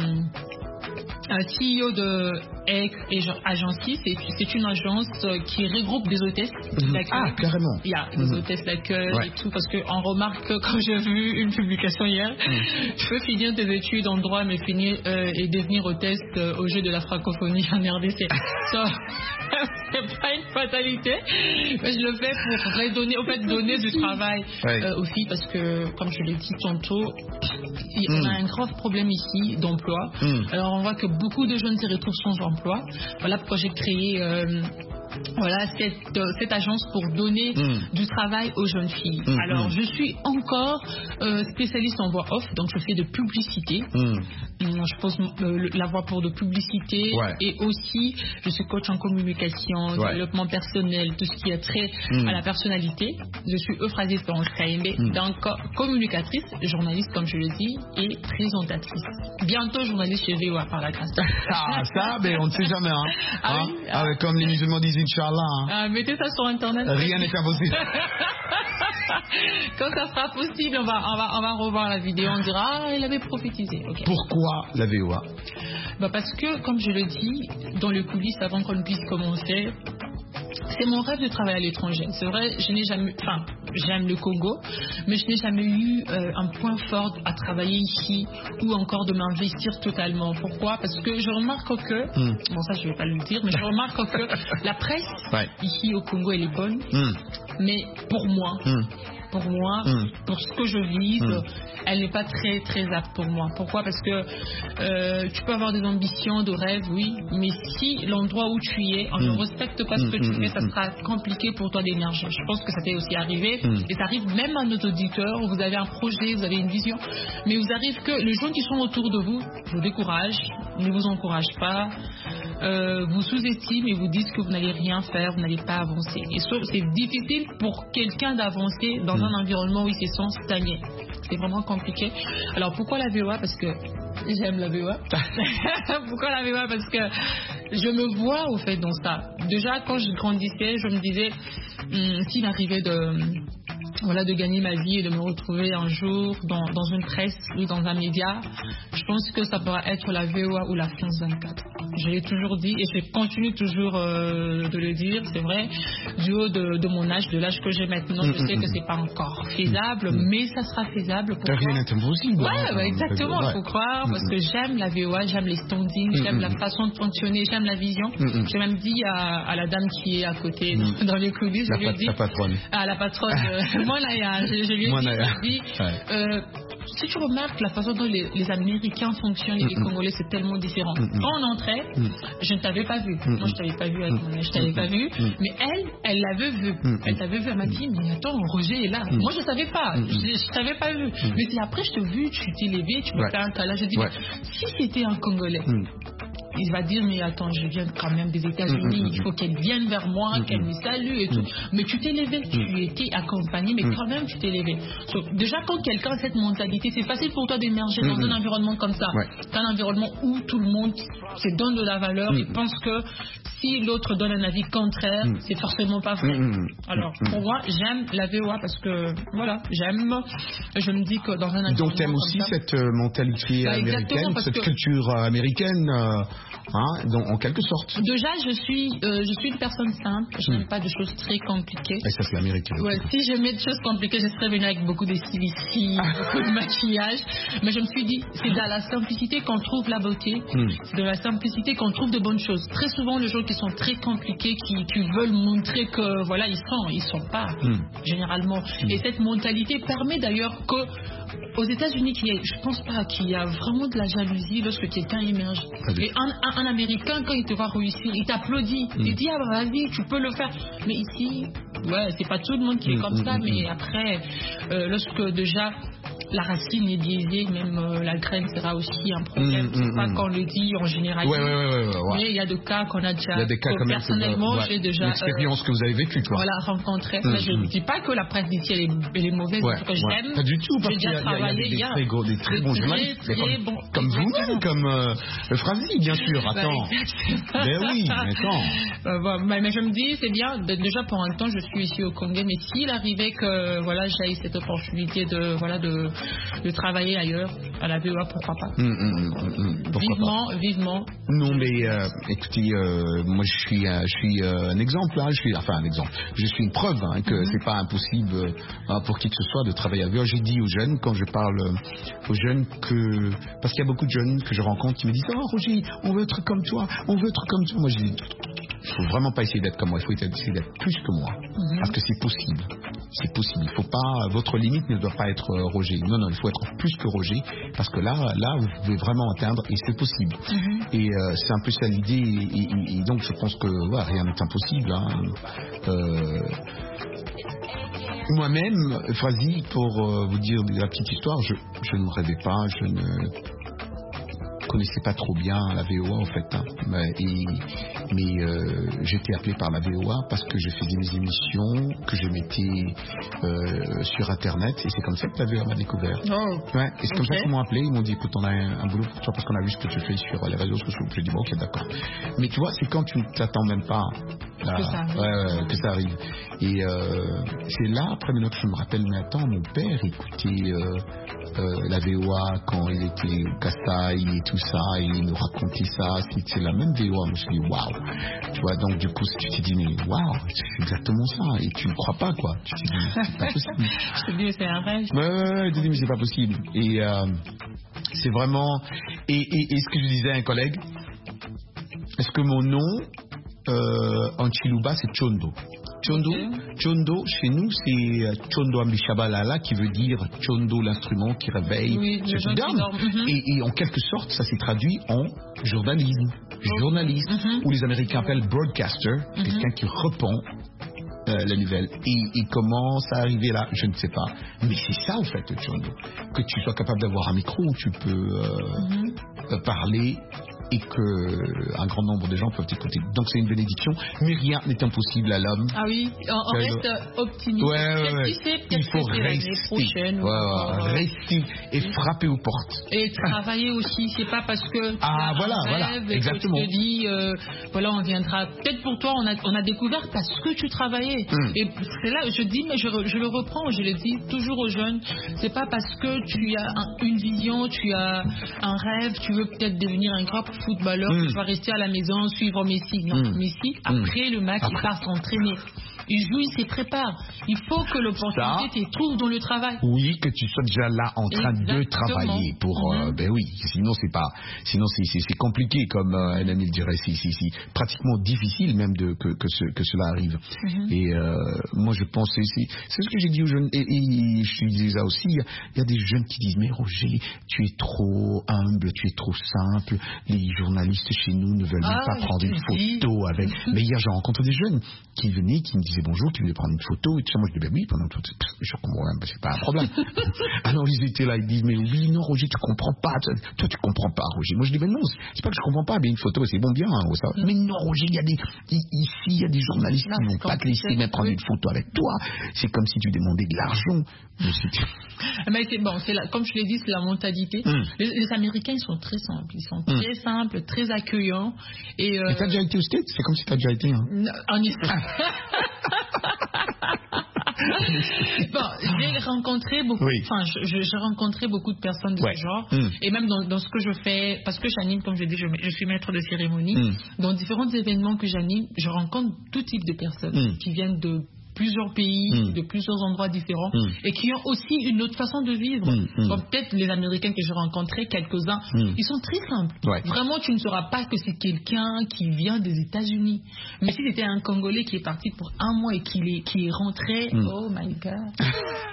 [SPEAKER 3] CEO de EC Agency, c'est une agence qui regroupe des hôtesses d'accueil.
[SPEAKER 2] Ah, carrément.
[SPEAKER 3] Il y a des hôtesses d'accueil et tout, parce qu'on remarque que quand j'ai vu une publication hier, tu peux finir tes études en droit, mais finir et devenir hôtesse au jeu de la francophonie en RDC. C'est pas une fatalité, mais je le fais pour redonner, en fait, donner du travail aux filles, parce que, comme je l'ai dit tantôt, on a un grave problème ici d'emploi. Alors on voit que beaucoup de jeunes se retrouvent sans emploi. Voilà pourquoi j'ai créé cette agence pour donner du travail aux jeunes filles. Alors je suis encore spécialiste en voix off, donc je fais de publicité. Je pose la voix pour de publicité et aussi je suis coach en communication, développement personnel, tout ce qui a trait à la personnalité. Je suis Euphrasie Espérance Kayembe, donc communicatrice, journaliste comme je le dis et présentatrice. Bientôt journaliste chez VOA par la grâce.
[SPEAKER 2] Ça, mais on ne sait jamais. Comme les musulmans disent, Inch'Allah.
[SPEAKER 3] Mettez ça sur Internet.
[SPEAKER 2] Rien n'est impossible.
[SPEAKER 3] Quand ça sera possible, on va revoir la vidéo, on dira il avait prophétisé. Okay.
[SPEAKER 2] Pourquoi la VOA?
[SPEAKER 3] Parce que, comme je le dis, dans les coulisses, avant qu'on puisse commencer, c'est mon rêve de travailler à l'étranger. C'est vrai, je n'ai jamais, j'aime le Congo, mais je n'ai jamais eu un point fort à travailler ici ou encore de m'investir totalement. Pourquoi? Parce que je remarque que, bon ça je ne vais pas le dire, mais je remarque que la presse ici au Congo elle est bonne, mais pour moi, pour ce que je vise, elle n'est pas très très apte pour moi. Pourquoi? Parce que tu peux avoir des ambitions, des rêves, oui, mais si l'endroit où tu es, on ne respecte pas ce que tu fais, ça sera compliqué pour toi d'émerger. Je pense que ça t'est aussi arrivé, et ça arrive même à nos auditeurs. Vous avez un projet, vous avez une vision, mais vous arrive que les gens qui sont autour de vous vous découragent, ne vous encouragent pas, vous sous-estiment et vous disent que vous n'allez rien faire, vous n'allez pas avancer. Et c'est difficile pour quelqu'un d'avancer dans un environnement où il se sent stagné. C'est vraiment compliqué. Alors pourquoi la VOA? Parce que j'aime la VOA. Pourquoi la VOA? Parce que je me vois au fait dans ça. Déjà quand je grandissais, je me disais s'il m'arrivait de gagner ma vie et de me retrouver un jour dans une presse ou dans un média, je pense que ça pourra être la VOA ou la France 24. Je l'ai toujours dit et je continue toujours de le dire, c'est vrai, du haut de mon âge, de l'âge que j'ai maintenant, je sais que c'est pas encore faisable, mais ça sera faisable.
[SPEAKER 2] Rien n'est impossible.
[SPEAKER 3] Ouais, exactement, il faut croire, parce que j'aime la VOA, j'aime les standings, j'aime la façon de fonctionner, j'aime la vision. J'ai même dit à la dame qui est à côté dans les coulisses, la patronne. Ah, la patronne. Je lui ai dit, si tu remarques la façon dont les Américains fonctionnent et les Congolais, c'est tellement différent. Quand on entrait, je ne t'avais pas vu. Moi, je t'avais pas vu avec mon âge, je t'avais pas vu. Mais elle l'avait vu. Elle t'avait vu, elle m'a dit, mais attends, Roger est là. Moi, je savais pas. Je t'avais pas vu. Mais c'est après, je t'ai vu, tu t'es levé, tu me fais un câlin. Je dis, si c'était un Congolais, il va dire, mais attends, je viens quand même des États-Unis, il faut qu'elle vienne vers moi, qu'elle me salue et tout. Mais tu t'es levé, tu étais accompagné, mais quand même tu t'es levé. Déjà, quand quelqu'un a cette mentalité, c'est facile pour toi d'émerger dans un environnement comme ça. Un environnement où tout le monde se donne de la valeur et pense que si l'autre donne un avis contraire, c'est forcément pas vrai. Alors, pour moi, j'aime la VOA parce que, voilà, je me dis que dans un environnement.
[SPEAKER 2] Donc, t'aimes aussi cette mentalité américaine, cette culture américaine, donc, en quelque sorte.
[SPEAKER 3] Déjà, je suis une personne simple, je n'aime pas de choses très compliquées.
[SPEAKER 2] Et ça, c'est l'américain.
[SPEAKER 3] Ouais, si j'aimais des choses compliquées, je serais venue avec beaucoup de styles ici, beaucoup de maquillage. Mais je me suis dit, c'est dans la simplicité qu'on trouve la beauté, c'est dans la simplicité qu'on trouve de bonnes choses. Très souvent, les gens qui sont très compliqués, qui veulent montrer que, voilà, ils sont pas, généralement. Et cette mentalité permet d'ailleurs que, aux États-Unis, je pense pas qu'il y a vraiment de la jalousie lorsque quelqu'un émerge. Et un Américain, quand il te voit réussir, il t'applaudit. Il dit, ah, vas-y, tu peux le faire. Mais ici, c'est pas tout le monde qui est comme ça, mais après, lorsque déjà la racine est biaisée, même la graine sera aussi un problème. C'est pas qu'on le dit en général. Mais il y a des cas qu'on a déjà.
[SPEAKER 2] Il y a des cas quand même
[SPEAKER 3] personnellement, j'ai déjà
[SPEAKER 2] l'expérience que vous avez vécue, quoi.
[SPEAKER 3] Voilà, rencontré. Je ne dis pas que la presse d'ici elle est mauvaise, parce que j'aime.
[SPEAKER 2] Pas du tout, parce qu'il y a des très bons journalistes, comme vous-même, comme Frazi, bien sûr. Attends. Mais oui, attends.
[SPEAKER 3] Mais je me dis, c'est bien. Déjà pour un temps, je suis ici au Congo, mais s'il arrivait que j'ai cette opportunité de travailler ailleurs, à la VOA, pourquoi pas. Vivement.
[SPEAKER 2] Non, mais écoutez, moi je suis un exemple, je suis une preuve que c'est pas impossible pour qui que ce soit de travailler à VOA. J'ai dit aux jeunes, quand je parle aux jeunes, parce qu'il y a beaucoup de jeunes que je rencontre qui me disent, oh Roger, on veut être comme toi. Moi je dis, il faut vraiment pas essayer d'être comme moi, il faut essayer d'être plus que moi, parce que c'est possible. Il faut pas, votre limite ne doit pas être Roger. Non, il faut être plus que Roger, parce que là, vous pouvez vraiment atteindre, et c'est possible. Et c'est un peu ça l'idée, et donc je pense que rien n'est impossible. Moi-même, Frazi, pour vous dire la petite histoire, je ne rêvais pas, je ne connaissais pas trop bien la VOA en fait, mais j'étais appelé par la VOA parce que je faisais mes émissions, que je mettais sur internet, et c'est comme ça que la VOA m'a découvert. Et c'est comme ça qu'ils m'ont appelé, ils m'ont dit, écoute, on a un boulot pour toi parce qu'on a vu ce que tu fais sur les réseaux sociaux. Je dis, bon, ok, d'accord. Mais tu vois, c'est quand tu ne t'attends même pas que ça arrive. Et c'est là, après maintenant que je me rappelle, mais attends, mon père écoutait la VOA quand il était au Kassai et tout ça, et il nous racontait ça, c'est la même VOA. Je me suis dit, waouh, tu vois, donc du coup, tu t'es dit, mais waouh, c'est exactement ça, et tu ne crois pas, quoi. Tu t'es dit, c'est pas possible.
[SPEAKER 3] Je te dis, c'est un rêve.
[SPEAKER 2] Tu te dis, mais c'est pas possible. Et c'est vraiment, et ce que je disais à un collègue, est-ce que mon nom, en Chiluba, c'est Chondo. Chondo, chez nous, c'est Chondo Ambishabalala, qui veut dire Chondo, l'instrument qui réveille ceux qui dorment. Et en quelque sorte, ça s'est traduit en journalisme, ou les Américains appellent broadcaster, quelqu'un qui répand la nouvelle. Et comment ça arrivé là, je ne sais pas. Mais c'est ça, en fait, Chondo. Que tu sois capable d'avoir un micro où tu peux parler, et que un grand nombre de gens peuvent écouter. Donc c'est une bénédiction, mais rien n'est impossible à l'homme.
[SPEAKER 3] Ah oui, on reste optimiste.
[SPEAKER 2] Il faut rester et frapper aux portes.
[SPEAKER 3] Et travailler aussi, c'est pas parce que
[SPEAKER 2] rêve,
[SPEAKER 3] exactement. Que tu te dis on viendra. Peut-être pour toi, on a découvert parce que tu travaillais. Et c'est là, je dis, mais je le reprends, je le dis toujours aux jeunes, c'est pas parce que tu as une vision, tu as un rêve, tu veux peut-être devenir un grand footballeur, tu vas rester à la maison, suivre Messi. Non, Messi, après le match, il part s'entraîner. il joue, il se prépare. Il faut que l'opportunité te trouve dans le travail.
[SPEAKER 2] Oui, que tu sois déjà là en train de travailler pour. Ben oui, sinon c'est compliqué, comme un ami le dirait, c'est pratiquement difficile même que cela arrive. Et moi je pense, c'est ce que j'ai dit aux jeunes, et je te disais ça aussi, il y a des jeunes qui disent mais Roger, tu es trop humble, tu es trop simple, les journalistes chez nous ne veulent même pas prendre une photo avec. Mais hier j'ai rencontré des jeunes qui venaient, qui me disaient bonjour, qui voulaient prendre une photo et tout ça. Moi je disais ben oui, pendant tout, je comprends même, c'est pas un problème. Alors ils étaient là, ils disent mais oui, non Roger, tu comprends pas, toi tu comprends pas Roger. Moi je dis ben non, c'est pas que je comprends pas, mais une photo c'est bon bien, hein, ça. Mais non Roger, ici il y a des journalistes qui n'ont pas te laisser même prendre une photo avec toi. C'est comme si tu demandais de l'argent.
[SPEAKER 3] Mais c'est bon, comme je l'ai dit, c'est la mentalité. Les Américains, ils sont très simples. Ils sont très simples, très accueillants. Et
[SPEAKER 2] t'as déjà été au States? C'est comme si t'as déjà été.
[SPEAKER 3] En Israël. Bon, j'ai rencontré beaucoup, j'ai rencontré beaucoup de personnes de ce genre, et même dans ce que je fais, parce que j'anime, comme je dis, je suis maître de cérémonie, dans différents événements que j'anime, je rencontre tout type de personnes qui viennent de plusieurs pays, de plusieurs endroits différents, et qui ont aussi une autre façon de vivre. Comme peut-être les Américains que j'ai rencontrés, quelques-uns, ils sont très simples. Vraiment, tu ne sauras pas que c'est quelqu'un qui vient des États-Unis. Mais si c'était un Congolais qui est parti pour un mois et qui est rentré, oh my God.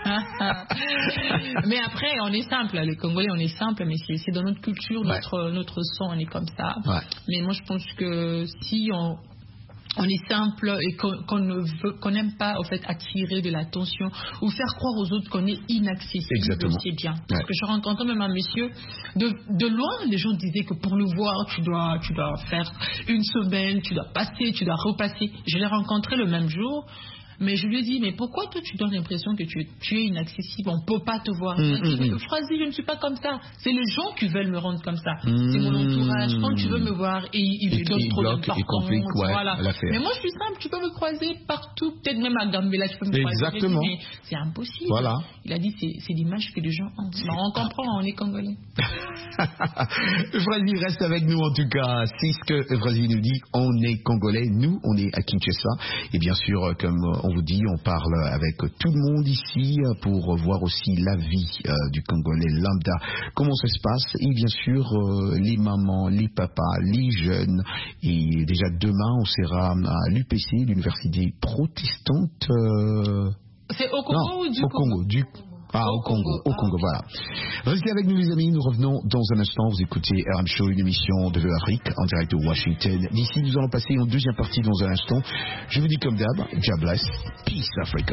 [SPEAKER 3] Mais après, on est simple. Les Congolais, on est simple, mais c'est dans notre culture, notre son, on est comme ça. Mais moi, je pense que si on est simple et qu'on n'aime pas en fait attirer de l'attention ou faire croire aux autres qu'on est inaccessible, c'est bien. Parce que je rencontre même un monsieur de loin, les gens disaient que pour le voir tu dois faire une semaine, tu dois passer, tu dois repasser. Je l'ai rencontré le même jour. Mais je lui ai dit, mais pourquoi toi tu donnes l'impression que tu es inaccessible, on ne peut pas te voir. Frazzy, je ne suis pas comme ça. C'est les gens qui veulent me rendre comme ça. C'est mon entourage. Quand tu veux me voir, ils me donnent trop d'importance. Voilà. Mais moi je suis simple, tu peux me croiser partout, peut-être même à Gambela, tu peux me croiser.
[SPEAKER 2] Exactement.
[SPEAKER 3] Mais c'est impossible.
[SPEAKER 2] Voilà.
[SPEAKER 3] Il a dit, c'est l'image que les gens ont. On comprend, on est Congolais.
[SPEAKER 2] Frazzy reste avec nous en tout cas. C'est ce que Frazzy nous dit, on est Congolais, nous on est à Kinshasa. Et bien sûr, comme on vous dit, on parle avec tout le monde ici pour voir aussi la vie du Congolais lambda, comment ça se passe, et bien sûr les mamans, les papas, les jeunes. Et déjà demain on sera à l'UPC, l'université protestante.
[SPEAKER 3] C'est au Congo ou du
[SPEAKER 2] Congo? Au Congo, voilà. Restez avec nous les amis, nous revenons dans un instant. Vous écoutez RM Show, une émission de l'Afrique en direct de Washington. D'ici, nous allons passer en deuxième partie dans un instant. Je vous dis comme d'hab, God bless, peace Africa.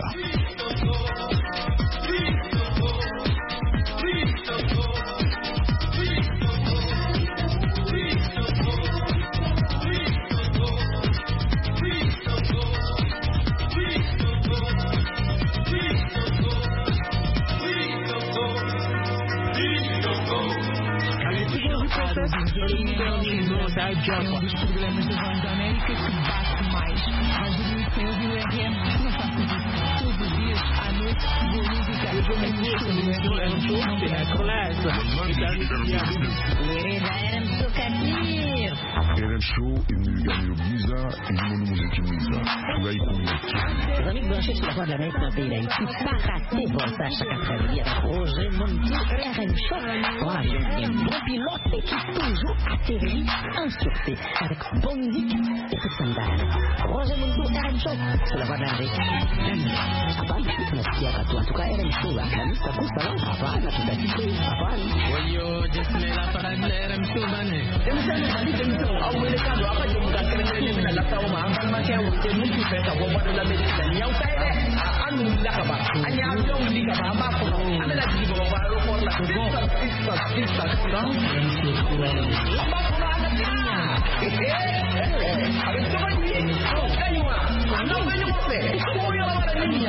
[SPEAKER 7] Um dos programas da Voz da América que bate mais. Mas o seu RM não faça isso. Todos os dias, à noite, boa música. Eu sou muito
[SPEAKER 4] RM Show, il gagne le Bliza et il monde musique Bliza. Là, il connaît.
[SPEAKER 8] Les amis branchés sur la Voix de l'Amérique dans le pays d'Haïti, pas rater vos ça chaque après-midi avec Roger Monti, RM Show. Voilà, un bon pilote et qui toujours atterrit en sûreté avec bonne musique et tout standard. Roger Monti, RM Show sur la Voix de l'Amérique. Merci à toi. En tout cas, RM Show, la ça coûte ça, ça va, tout à fait.
[SPEAKER 5] Voglio gestire la parade RM Show, bene. Americano apa je bukan kerja ni nak tahu mah kan macam je mesti saya tahu buat dalam Malaysia ni yang saya anu dah apa hanya abang di apa apa pun ada lagi di bawah rumah lah sisa apa pun ada dunia habis tu ni kayuah anda banyak apa kau yang ada dunia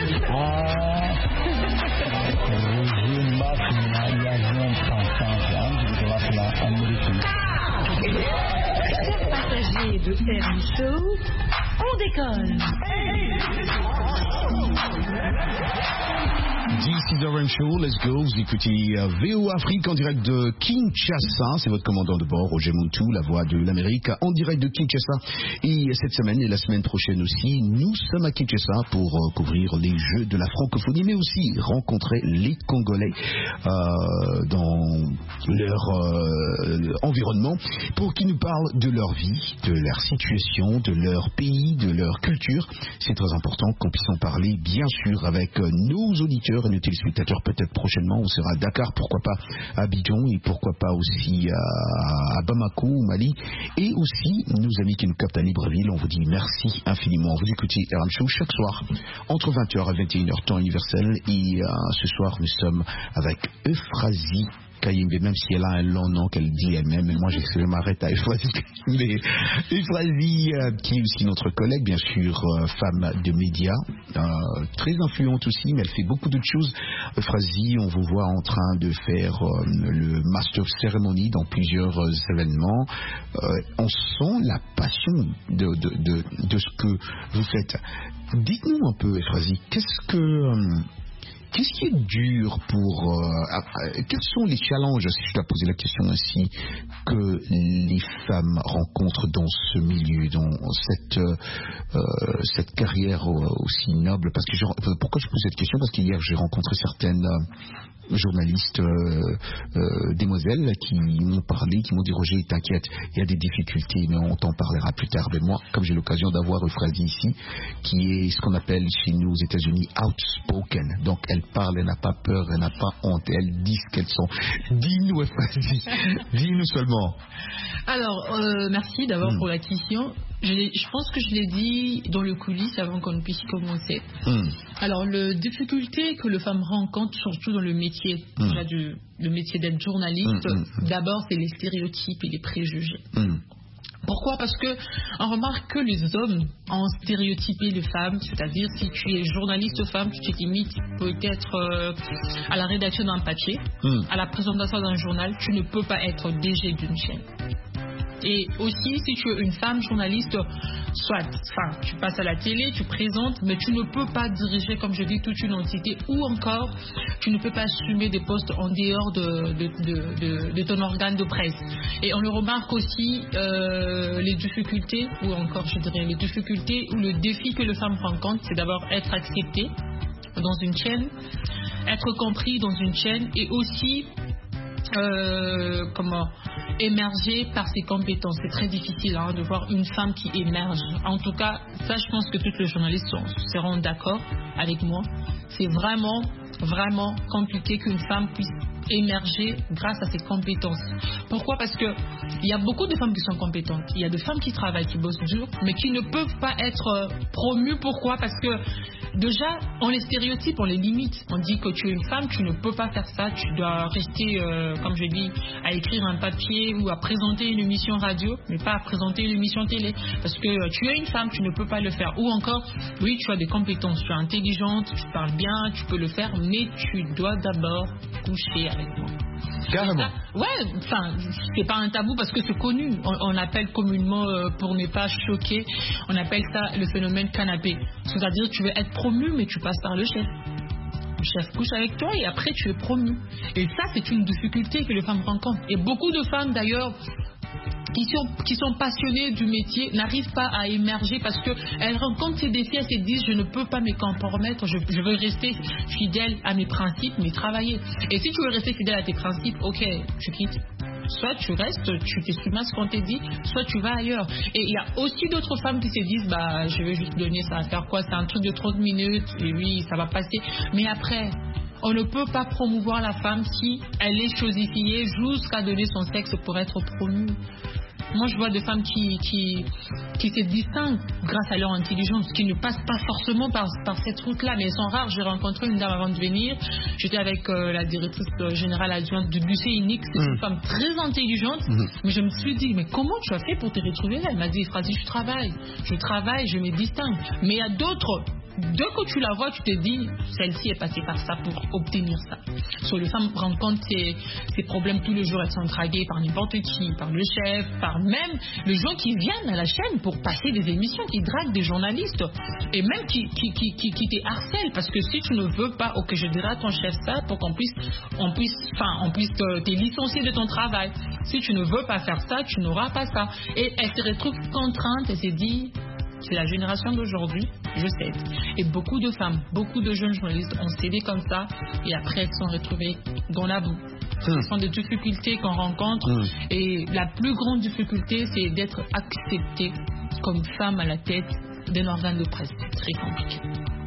[SPEAKER 1] Chers passagers de RM Show, on décolle.
[SPEAKER 2] This is the RM Show, let's go. Vous écoutez VO Afrique en direct de Kinshasa. C'est votre commandant de bord, Roger Montou, la voix de l'Amérique, en direct de Kinshasa. Et cette semaine et la semaine prochaine aussi, nous sommes à Kinshasa pour couvrir les Jeux de la francophonie, mais aussi rencontrer les Congolais dans leur environnement pour qu'ils nous parlent de leur vie, de leur situation, de leur pays, de leur culture. C'est très important qu'on puisse en parler, bien sûr, avec nos auditeurs et nos téléspectateurs. Peut-être prochainement, on sera à Dakar, pourquoi pas à Abidjan et pourquoi pas aussi à Bamako, au Mali. Et aussi, nos amis qui nous captent à Libreville, on vous dit merci infiniment. Vous écoutez RM Show chaque soir, entre 20h et 21h, temps universel. Et ce soir, nous sommes avec Euphrasie Kayimbe, même si elle a un long nom qu'elle dit elle-même, mais moi je m'arrête à Euphrasie Kayimbe. Euphrasie, qui est aussi notre collègue, bien sûr, femme de médias, très influente aussi, mais elle fait beaucoup d'autres choses. Euphrasie, on vous voit en train de faire le Master of Ceremony dans plusieurs événements. On sent la passion de ce que vous faites. Dites-nous un peu, Euphrasie, qu'est-ce qui est dur pour... quels sont les challenges, si je dois poser la question ainsi, que les femmes rencontrent dans ce milieu, dans cette carrière aussi noble? Parce que pourquoi je pose cette question? Parce qu'hier, j'ai rencontré certaines journalistes, demoiselles, qui m'ont parlé, qui m'ont dit: Roger, t'inquiète, il y a des difficultés, mais on t'en parlera plus tard. Mais moi, comme j'ai l'occasion d'avoir Euphrasie ici, qui est ce qu'on appelle chez nous aux États-Unis outspoken, donc elle parle, elle n'a pas peur, elle n'a pas honte, elle dit ce qu'elles sont. Dis-nous, Euphrasie, dis-nous seulement.
[SPEAKER 3] Alors, merci d'abord pour la question. Je pense que je l'ai dit dans le coulisses avant qu'on puisse commencer. Alors, la difficulté que les femmes rencontrent, surtout dans le métier, le métier d'être journaliste, d'abord, c'est les stéréotypes et les préjugés. Pourquoi? Parce que on remarque que les hommes ont stéréotypé les femmes, c'est-à-dire si tu es journaliste femme, tu te limites peut-être à la rédaction d'un papier, à la présentation d'un journal, tu ne peux pas être DG d'une chaîne. Et aussi, si tu es une femme journaliste, soit tu passes à la télé, tu présentes, mais tu ne peux pas diriger, comme je dis, toute une entité, ou encore, tu ne peux pas assumer des postes en dehors de ton organe de presse. Et on le remarque aussi, les difficultés, ou encore, je dirais, les difficultés ou le défi que les femmes rencontrent, c'est d'abord être acceptées dans une chaîne, être compris dans une chaîne, et aussi émerger par ses compétences. C'est très difficile de voir une femme qui émerge. En tout cas, ça, je pense que toutes les journalistes seront d'accord avec moi. C'est vraiment, vraiment compliqué qu'une femme puisse émerger grâce à ses compétences. Pourquoi? Parce que il y a beaucoup de femmes qui sont compétentes. Il y a des femmes qui travaillent, qui bossent dur, mais qui ne peuvent pas être promues. Pourquoi? Parce que déjà, on les stéréotype, on les limite. On dit que tu es une femme, tu ne peux pas faire ça, tu dois rester, comme je dis, à écrire un papier ou à présenter une émission radio, mais pas à présenter une émission télé. Parce que tu es une femme, tu ne peux pas le faire. Ou encore, oui, tu as des compétences, tu es intelligente, tu parles bien, tu peux le faire, mais tu dois d'abord coucher avec moi.
[SPEAKER 2] Carrément.
[SPEAKER 3] C'est pas un tabou parce que c'est connu. On appelle communément, pour ne pas choquer, on appelle ça le phénomène canapé. C'est-à-dire tu veux être promu, mais tu passes par le chef. Le chef couche avec toi et après tu es promu. Et ça, c'est une difficulté que les femmes rencontrent. Et beaucoup de femmes d'ailleurs qui sont passionnées du métier n'arrivent pas à émerger parce qu'elles rencontrent ces défis, elles se disent je ne peux pas me compromettre, je veux rester fidèle à mes principes, mais travailler. Et si tu veux rester fidèle à tes principes, ok, tu quittes. Soit tu restes, tu te soumets à ce qu'on t'a dit, soit tu vas ailleurs. Et il y a aussi d'autres femmes qui se disent je vais juste donner ça à faire quoi, c'est un truc de 30 minutes, et oui, ça va passer. Mais après, on ne peut pas promouvoir la femme si elle est chosifiée jusqu'à donner son sexe pour être promue. Moi, je vois des femmes qui se distinguent grâce à leur intelligence, qui ne passent pas forcément par cette route-là, mais elles sont rares. J'ai rencontré une dame avant de venir. J'étais avec la directrice générale adjointe du BCINIC. C'est une femme très intelligente. Mais je me suis dit, mais comment tu as fait pour te retrouver là? Elle m'a dit, Euphrasie, je travaille, je me distingue. Mais il y a d'autres dès que tu la vois, tu te dis, celle-ci est passée par ça pour obtenir ça. So, les femmes rencontrent ces problèmes tous les jours, elles sont draguées par n'importe qui, par le chef, par même les gens qui viennent à la chaîne pour passer des émissions, qui draguent des journalistes et même qui te harcèlent parce que si tu ne veux pas, ok, je dirai à ton chef ça pour qu'on puisse te licencier de ton travail. Si tu ne veux pas faire ça, tu n'auras pas ça. Et elle se retrouve contrainte, elle s'est dit, c'est la génération d'aujourd'hui, je cède. Et beaucoup de femmes, beaucoup de jeunes journalistes ont cédé comme ça et après elles sont retrouvées dans la boue. Ce sont des difficultés qu'on rencontre et la plus grande difficulté, c'est d'être acceptée comme femme à la tête d'un organe de presse. C'est très compliqué.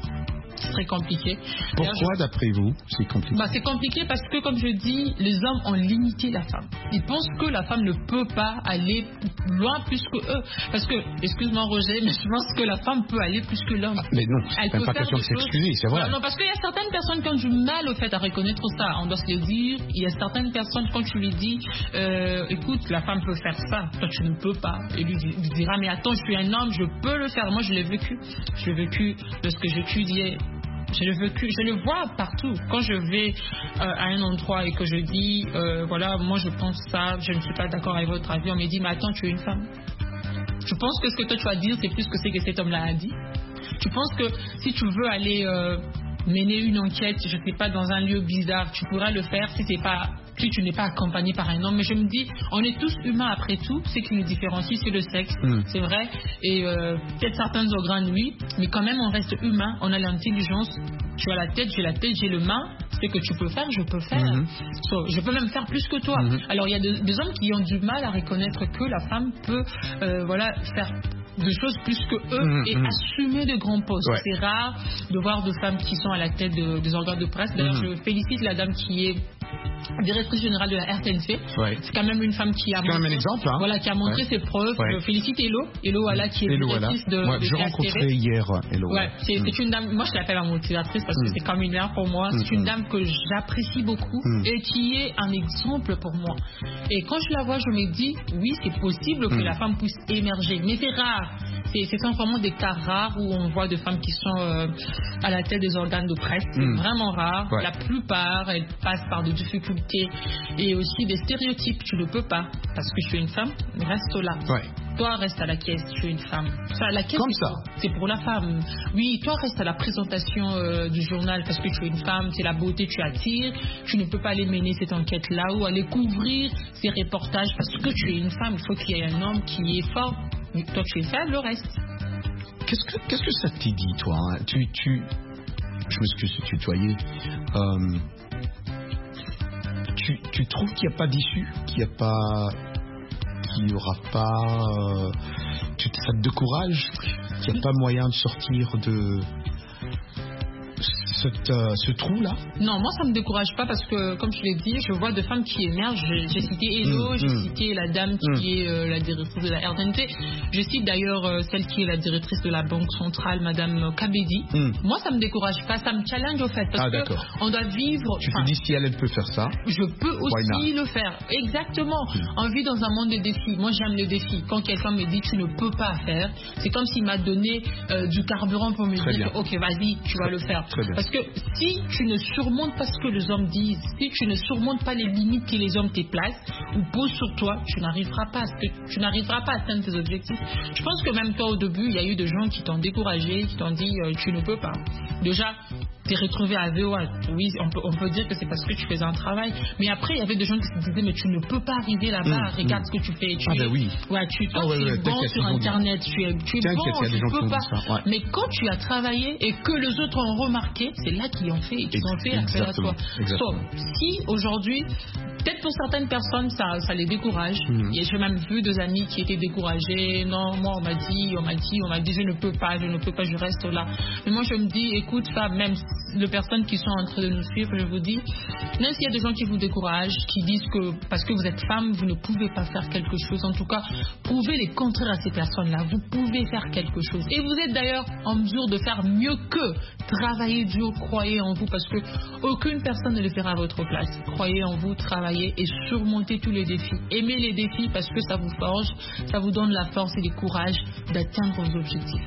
[SPEAKER 3] C'est très compliqué.
[SPEAKER 2] Pourquoi, d'après vous, c'est compliqué?
[SPEAKER 3] C'est compliqué parce que, comme je dis, les hommes ont limité la femme. Ils pensent que la femme ne peut pas aller loin plus que eux. Parce que, excuse-moi Roger, mais je pense que la femme peut aller plus que l'homme.
[SPEAKER 2] Mais non,
[SPEAKER 3] elle
[SPEAKER 2] c'est
[SPEAKER 3] peut
[SPEAKER 2] pas
[SPEAKER 3] faire
[SPEAKER 2] question de
[SPEAKER 3] des choses.
[SPEAKER 2] s'excuser, c'est vrai.
[SPEAKER 3] Non, parce qu'il y a certaines personnes qui ont du mal au fait à reconnaître ça. On doit se le dire. Il y a certaines personnes, quand tu lui dis, écoute, la femme peut faire ça, toi tu ne peux pas. Et lui dira, mais attends, je suis un homme, je peux le faire. Moi, je l'ai vécu. Je l'ai vécu lorsque j'étudiais. Je le vois partout. Quand je vais à un endroit et que je dis, voilà, moi je pense ça, je ne suis pas d'accord avec votre avis, on me dit, mais attends, tu es une femme. Je pense que ce que toi tu vas dire, c'est plus que c'est que cet homme-là a dit. Tu penses que si tu veux aller mener une enquête, je ne sais pas, dans un lieu bizarre, tu pourras le faire si tu n'es pas accompagné par un homme. Mais je me dis, on est tous humains après tout. Ce qui nous différencie, c'est le sexe, c'est vrai. Et peut-être certains organes, oui, mais quand même, on reste humain. On a l'intelligence. Tu as la tête, j'ai le main. Ce que tu peux faire, je peux faire. Je peux même faire plus que toi. Alors, il y a des hommes qui ont du mal à reconnaître que la femme peut, faire de choses plus que eux et assumer de grands postes. Ouais. C'est rare de voir de femmes qui sont à la tête des organes de presse. D'ailleurs, je félicite la dame qui est directrice générale de la RTNC. Ouais. C'est quand même une femme qui a montré,
[SPEAKER 2] un exemple, hein.
[SPEAKER 3] Voilà, qui a montré ses preuves. Je félicite Hello Walla, qui est directrice de
[SPEAKER 2] je rencontrais hier Hello.
[SPEAKER 3] Ouais, c'est une dame, moi je l'appelle la motivatrice parce que c'est comme une mère pour moi. C'est une dame que j'apprécie beaucoup et qui est un exemple pour moi. Et quand je la vois, je me dis, oui, c'est possible que la femme puisse émerger, mais c'est rare. C'est simplement des cas rares où on voit des femmes qui sont à la tête des organes de presse. C'est vraiment rare. Ouais. La plupart, elles passent par des difficultés et aussi des stéréotypes. Tu ne peux pas parce que tu es une femme, reste là. Ouais. Toi, reste à la caisse, tu es une femme. Ça, la caisse, c'est pour la femme. Oui, toi, reste à la présentation du journal parce que tu es une femme, c'est la beauté, tu attires. Tu ne peux pas aller mener cette enquête-là ou aller couvrir ces reportages parce que tu es une femme. Il faut qu'il y ait un homme qui est fort. Toi, tu es faible, le reste.
[SPEAKER 2] Qu'est-ce que ça te dit, toi, hein? Je m'excuse de tutoyer. Tu trouves qu'il n'y a pas d'issue, qu'il n'y aura pas... ça te décourage, qu'il n'y a pas moyen de sortir de ce trou-là?
[SPEAKER 3] Non, moi ça me décourage pas parce que, comme je l'ai dit, je vois des femmes qui émergent. J'ai cité Hello, j'ai cité la dame qui est la directrice de la RTNT. Je cite d'ailleurs celle qui est la directrice de la Banque Centrale, Madame Kabedi. Moi ça me décourage pas, ça me challenge au fait parce que on doit vivre.
[SPEAKER 2] Tu te dis si elle peut faire ça,
[SPEAKER 3] je peux aussi le faire. Exactement. On vit dans un monde de défis. Moi j'aime les défis. Quand quelqu'un me dit tu ne peux pas faire, c'est comme s'il m'a donné du carburant pour me dire que, ok, vas-y, tu vas le faire. Parce que si tu ne surmontes pas ce que les hommes disent, si tu ne surmontes pas les limites que les hommes te placent ou posent sur toi, tu n'arriveras pas à atteindre tes objectifs. Je pense que même toi au début, il y a eu des gens qui t'ont découragé, qui t'ont dit tu ne peux pas. Déjà, t'es retrouvé à VOA. Oui, on peut dire que c'est parce que tu faisais un travail. Mais après, il y avait des gens qui se disaient mais tu ne peux pas arriver là-bas. Regarde ce que tu fais. Tu es bon sur Internet. Tu es bon, tu ne peux pas. Ouais. Mais quand tu as travaillé et que les autres ont remarqué, c'est là qu'ils ont fait affaire à toi. Si aujourd'hui, peut-être pour certaines personnes, ça les décourage. J'ai même vu des amis qui étaient découragés. Non, moi on m'a dit, je ne peux pas, je reste là. Mais moi je me dis, écoute, ça, même les personnes qui sont en train de nous suivre, je vous dis, même s'il y a des gens qui vous découragent, qui disent que parce que vous êtes femme, vous ne pouvez pas faire quelque chose, en tout cas, prouvez les contraires à ces personnes-là. Vous pouvez faire quelque chose. Et vous êtes d'ailleurs en mesure de faire mieux qu'eux. Travaillez dur, croyez en vous, parce que aucune personne ne le fera à votre place. Croyez en vous, travaillez et surmontez tous les défis. Aimez les défis parce que ça vous forge, ça vous donne la force et le courage d'atteindre vos objectifs.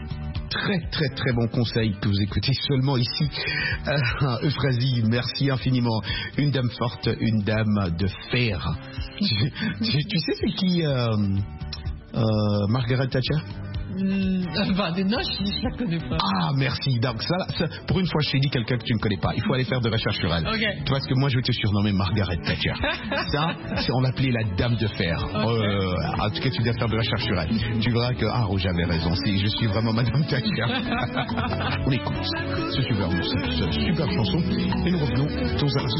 [SPEAKER 2] très très très bon conseil que vous écoutez seulement ici. Euphrasie, merci infiniment. Une dame forte, une dame de fer. Tu sais c'est qui Margaret Thatcher?
[SPEAKER 3] Non, je la connais pas.
[SPEAKER 2] Ah, merci. Donc ça, pour une fois, je t'ai dit quelqu'un que tu ne connais pas. Il faut aller faire de recherche sur elle.
[SPEAKER 3] Okay.
[SPEAKER 2] Tu vois, parce que moi, je vais te surnommer Margaret Thatcher. Ça, on l'appelait la dame de fer. Okay. En tout cas, tu dois faire de recherche sur elle. Tu verras que, Roger avait raison. Je suis vraiment Madame Thatcher. On écoute ce super chanson et nous revenons dans un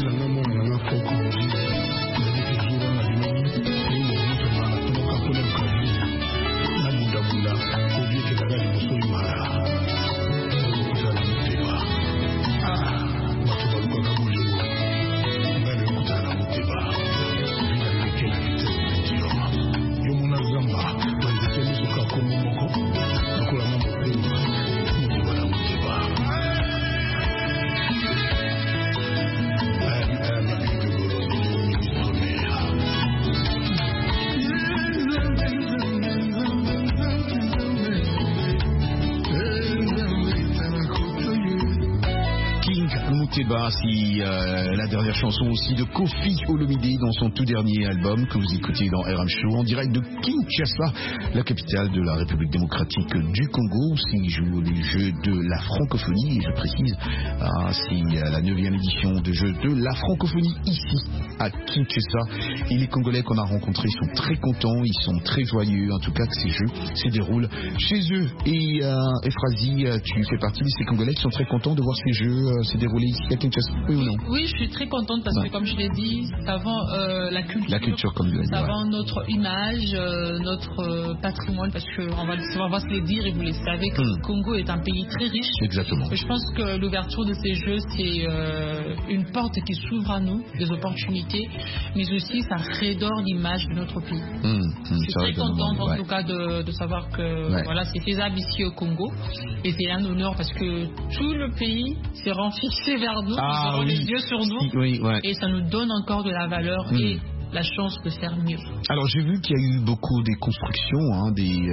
[SPEAKER 2] Si la dernière chanson aussi de Koffi Olomide dans son tout dernier album que vous écoutez dans RM Show en direct de Kinshasa, la capitale de la République démocratique du Congo, s'il joue les Jeux de la francophonie, et je précise, c'est la 9e édition des Jeux de la francophonie ici à Kinshasa. Et les Congolais qu'on a rencontrés sont très contents, ils sont très joyeux en tout cas que ces Jeux se déroulent chez eux. Et Euphrasie, tu fais partie de ces Congolais qui sont très contents de voir ces Jeux se dérouler ici à Kinshasa, oui ou non?
[SPEAKER 3] Oui, je suis très contente parce que comme je l'ai dit, ça vend la culture comme
[SPEAKER 2] ça
[SPEAKER 3] vend notre image, notre patrimoine, parce qu'on va se le dire et vous le savez que le Congo est un pays très riche.
[SPEAKER 2] Exactement.
[SPEAKER 3] Et je pense que l'ouverture de ces Jeux, c'est une porte qui s'ouvre à nous, des opportunités, mais aussi ça redore l'image de notre pays. Je suis très contente en tout cas de savoir que voilà, c'est faisable ici au Congo et c'est un honneur parce que tout le pays s'est renfixé vers nous, ils auront les yeux sur nous et ça nous donne encore de la valeur et la chance de faire mieux.
[SPEAKER 2] Alors j'ai vu qu'il y a eu beaucoup des constructions,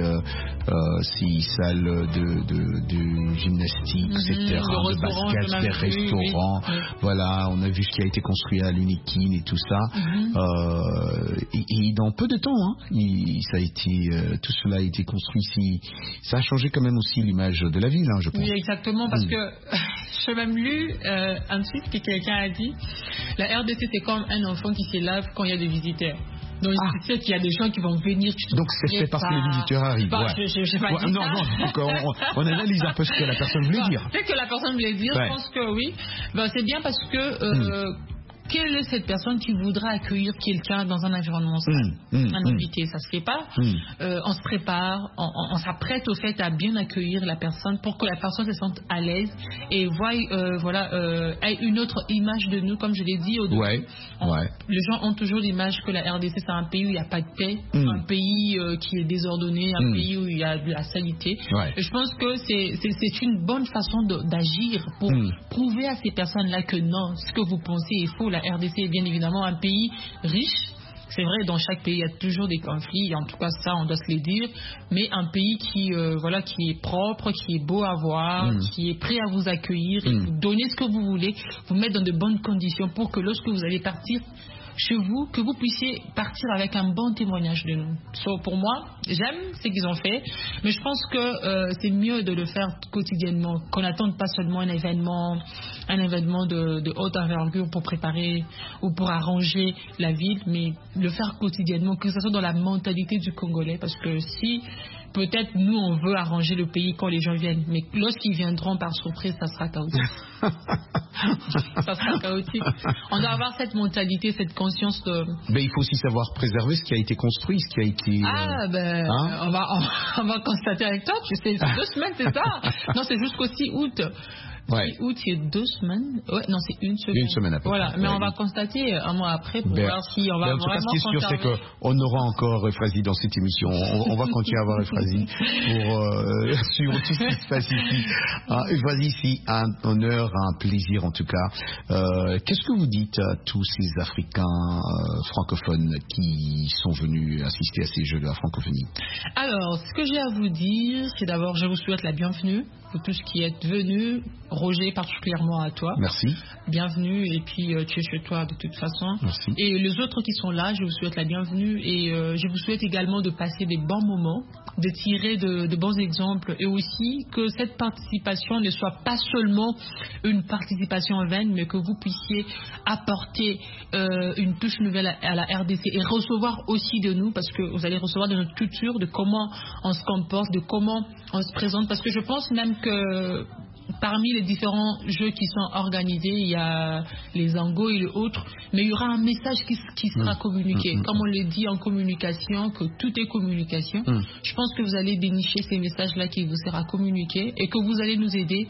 [SPEAKER 2] ces salles de gymnastique, etc., de basket, des restaurants. Voilà, on a vu ce qui a été construit à l'Unikin et tout ça. Et dans peu de temps, tout cela a été construit. Ça a changé quand même aussi l'image de la ville, je pense.
[SPEAKER 3] Oui, exactement, parce que j'ai même lu un tweet que quelqu'un a dit, la RDC c'est comme un enfant qui s'élève quand il y a des visiteurs. Donc, tu sais qu'il y a des gens qui vont venir.
[SPEAKER 2] Donc, c'est fait parce que les visiteurs arrivent.
[SPEAKER 3] Je pas dit
[SPEAKER 2] ça. On analyse un peu ce que la personne voulait dire.
[SPEAKER 3] Peut-être que la personne voulait dire, je pense que oui. C'est bien parce que quelle est cette personne qui voudra accueillir quelqu'un dans un environnement stable, un invité, ça se fait pas. On se prépare, on s'apprête au fait à bien accueillir la personne pour que la personne se sente à l'aise et voie ait une autre image de nous, comme je l'ai dit au début. Les gens ont toujours l'image que la RDC c'est un pays où il n'y a pas de paix, un pays qui est désordonné, un pays où il y a de la saleté. Et je pense que c'est une bonne façon d'agir pour prouver à ces personnes-là que non, ce que vous pensez est faux. La RDC est bien évidemment un pays riche. C'est vrai, dans chaque pays, il y a toujours des conflits. En tout cas, ça, on doit se le dire. Mais un pays qui est propre, qui est beau à voir, qui est prêt à vous accueillir et vous donner ce que vous voulez, vous mettre dans de bonnes conditions pour que lorsque vous allez partir chez vous, que vous puissiez partir avec un bon témoignage de nous. Pour moi, j'aime ce qu'ils ont fait, mais je pense que c'est mieux de le faire quotidiennement, qu'on n'attende pas seulement un événement de haute envergure pour préparer ou pour arranger la ville, mais le faire quotidiennement, que ce soit dans la mentalité du Congolais, parce que si peut-être nous on veut arranger le pays quand les gens viennent, mais lorsqu'ils viendront par surprise, ça sera chaotique. Ça sera chaotique. On doit avoir cette mentalité, cette conscience de...
[SPEAKER 2] il faut aussi savoir préserver ce qui a été construit, ce qui a été...
[SPEAKER 3] on va constater avec toi, tu sais, 2 semaines, c'est ça. Non, c'est jusqu'au 6 août. Août, c'est 2 semaines. Ouais, non, c'est 1 semaine.
[SPEAKER 2] 1 semaine après.
[SPEAKER 3] Voilà, mais on va constater un mois après pour voir si on va
[SPEAKER 2] en tout cas,
[SPEAKER 3] vraiment
[SPEAKER 2] ce qui est sûr, c'est qu'on aura encore Euphrasie dans cette émission. On va continuer à avoir Euphrasie pour suivre tout ce qui se passe ici. Euphrasie, c'est un honneur, un plaisir en tout cas. Qu'est-ce que vous dites à tous ces Africains francophones qui sont venus assister à ces Jeux de la francophonie?
[SPEAKER 3] Alors, ce que j'ai à vous dire, c'est d'abord, je vous souhaite la bienvenue pour tous qui êtes venus. Roger, particulièrement à toi.
[SPEAKER 2] Merci.
[SPEAKER 3] Bienvenue, et puis tu es chez toi de toute façon.
[SPEAKER 2] Merci.
[SPEAKER 3] Et les autres qui sont là, je vous souhaite la bienvenue et je vous souhaite également de passer des bons moments, de tirer de bons exemples et aussi que cette participation ne soit pas seulement une participation en vaine, mais que vous puissiez apporter une touche nouvelle à la RDC et recevoir aussi de nous, parce que vous allez recevoir de notre culture, de comment on se comporte, de comment on se présente, parce que je pense même que parmi les différents jeux qui sont organisés, il y a les angos et les autres, mais il y aura un message qui sera communiqué. Comme on le dit en communication, que tout est communication, je pense que vous allez dénicher ces messages-là qui vous sera communiqué et que vous allez nous aider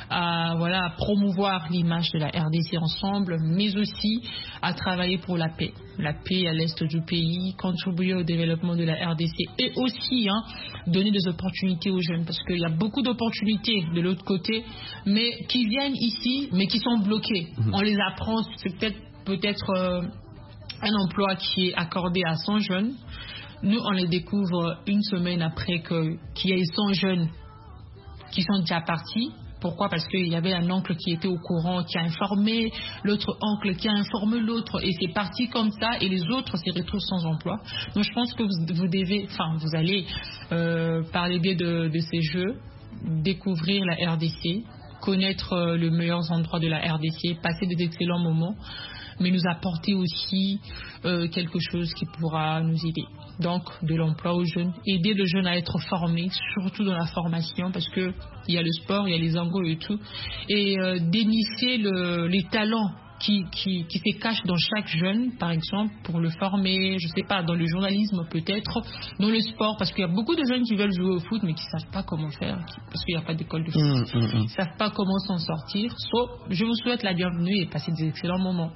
[SPEAKER 3] à promouvoir l'image de la RDC ensemble, mais aussi à travailler pour la paix à l'est du pays, contribuer au développement de la RDC et aussi donner des opportunités aux jeunes, parce qu'il y a beaucoup d'opportunités de l'autre côté, mais qui viennent ici, mais qui sont bloquées. On les apprend, c'est peut-être un emploi qui est accordé à 100 jeunes. Nous, on les découvre 1 semaine après qu'il y ait 100 jeunes qui sont déjà partis. Pourquoi? Parce qu'il y avait un oncle qui était au courant, qui a informé l'autre oncle, qui a informé l'autre, et c'est parti comme ça, et les autres s'y retrouvent sans emploi. Donc je pense que vous allez, par les biais de ces jeux, découvrir la RDC, connaître les meilleurs endroits de la RDC, passer des excellents moments, mais nous apporter aussi quelque chose qui pourra nous aider. Donc, de l'emploi aux jeunes, aider les jeunes à être formés, surtout dans la formation, parce que il y a le sport, il y a les angos et tout, et dénicher les talents qui se cachent dans chaque jeune, par exemple, pour le former, je sais pas, dans le journalisme peut-être, dans le sport, parce qu'il y a beaucoup de jeunes qui veulent jouer au foot, mais qui savent pas comment faire, parce qu'il n'y a pas d'école de foot, ils savent pas comment s'en sortir. Je vous souhaite la bienvenue et passer des excellents moments.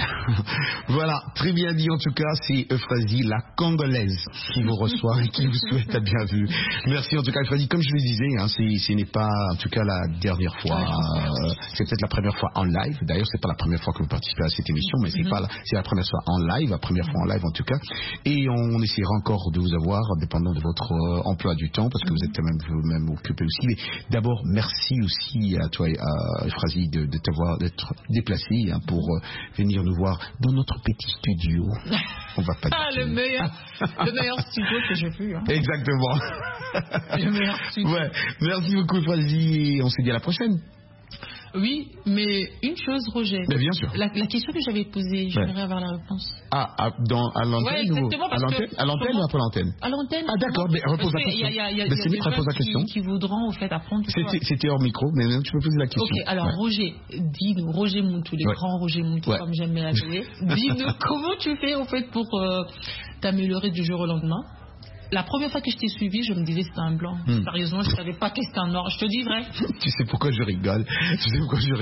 [SPEAKER 2] Voilà, très bien dit en tout cas, c'est Euphrasie, la Congolaise, qui vous reçoit et qui vous souhaite la bienvenue. Merci en tout cas Euphrasie, comme je le disais, ce n'est pas en tout cas la dernière fois, c'est peut-être la première fois en live, d'ailleurs c'est pas la première fois que vous participez à cette émission, mais c'est la première fois en live, la première fois en live en tout cas, et on essaiera encore de vous avoir, dépendant de votre emploi du temps, parce que vous êtes quand même vous-même occupé aussi, mais d'abord merci aussi à toi Euphrasie d'être déplacé pour venir nous voir dans notre petit studio. On va pas dire
[SPEAKER 3] le meilleur studio que j'ai vu.
[SPEAKER 2] Exactement.
[SPEAKER 3] Le meilleur studio.
[SPEAKER 2] Ouais. Merci beaucoup Euphrasie et on se dit à la prochaine.
[SPEAKER 3] Oui, mais une chose, Roger.
[SPEAKER 2] Mais bien sûr.
[SPEAKER 3] La question que j'avais posée, j'aimerais avoir la réponse.
[SPEAKER 2] À l'antenne ou à l'antenne ou après l'antenne?
[SPEAKER 3] À l'antenne.
[SPEAKER 2] Ah d'accord, mais repose la question.
[SPEAKER 3] Il y a des gens qui voudront au fait apprendre.
[SPEAKER 2] C'était hors micro, mais tu peux poser la question.
[SPEAKER 3] Ok, alors Roger, dis-nous, Roger Moutou, les grands Roger Moutou, comme j'aime bien l'appeler. Dis-nous comment tu fais au fait pour t'améliorer du jour au lendemain. La première fois que je t'ai suivi, je me disais c'était un blanc. Sérieusement, je ne savais pas que c'était un noir. Je te dis vrai.
[SPEAKER 2] Tu sais pourquoi je rigole? Pourquoi
[SPEAKER 3] Je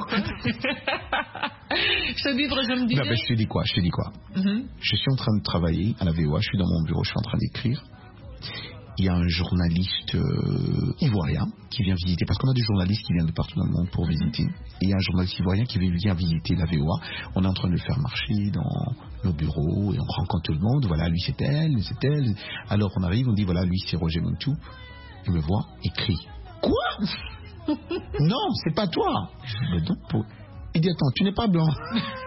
[SPEAKER 3] te dis vrai, je me disais.
[SPEAKER 2] Non, mais je te dis quoi? Je suis en train de travailler à la VOA, je suis dans mon bureau, je suis en train d'écrire. Il y a un journaliste ivoirien qui vient visiter, parce qu'on a des journalistes qui viennent de partout dans le monde pour visiter. Et il y a un journaliste ivoirien qui vient visiter la VOA. On est en train de le faire marcher dans nos bureaux et on rencontre tout le monde. Voilà, lui c'est elle, c'est elle. Alors on arrive, on dit voilà, lui c'est Roger Moutou. Il me voit et crie. Quoi? Non, c'est pas toi. Je dis donc, il dit attends, tu n'es pas blanc.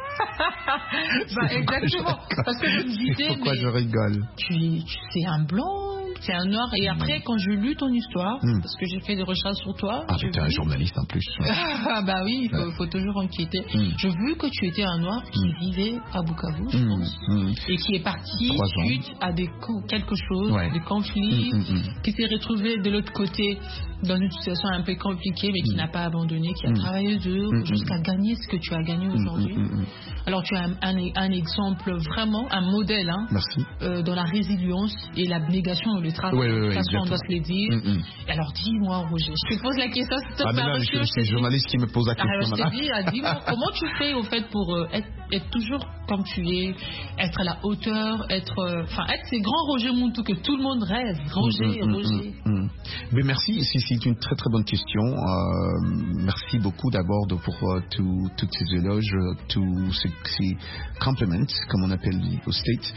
[SPEAKER 3] Exactement. Parce que je me disais,
[SPEAKER 2] pourquoi je rigole?
[SPEAKER 3] C'est un blanc, c'est un noir. Et après, quand je lu ton histoire, parce que j'ai fait des recherches sur toi.
[SPEAKER 2] Ah, j'étais un journaliste en plus.
[SPEAKER 3] Ah, bah oui, il faut toujours enquêter. J'ai vu que tu étais un noir qui vivait à Bukavu, je pense, et qui est parti suite à quelque chose, des conflits, qui s'est retrouvé de l'autre côté dans une situation un peu compliquée, mais qui n'a pas abandonné, qui a travaillé dur jusqu'à gagner ce que tu as gagné aujourd'hui. Alors tu as un exemple, vraiment un modèle, hein, dans la résilience et l'abnégation dans le travail. De toute façon, on doit se le dire. Et alors dis-moi, Roger, je te pose la question. C'est
[SPEAKER 2] le journaliste qui me pose la question.
[SPEAKER 3] Alors je te dis, dis-moi, comment tu fais au fait pour être toujours comme tu es, être à la hauteur, être ces grands Roger Muntu que tout le monde rêve. Roger.
[SPEAKER 2] Mais merci, c'est une très très bonne question. Merci beaucoup d'abord pour toutes ces éloges, tous ces compliments, comme on appelle aux States.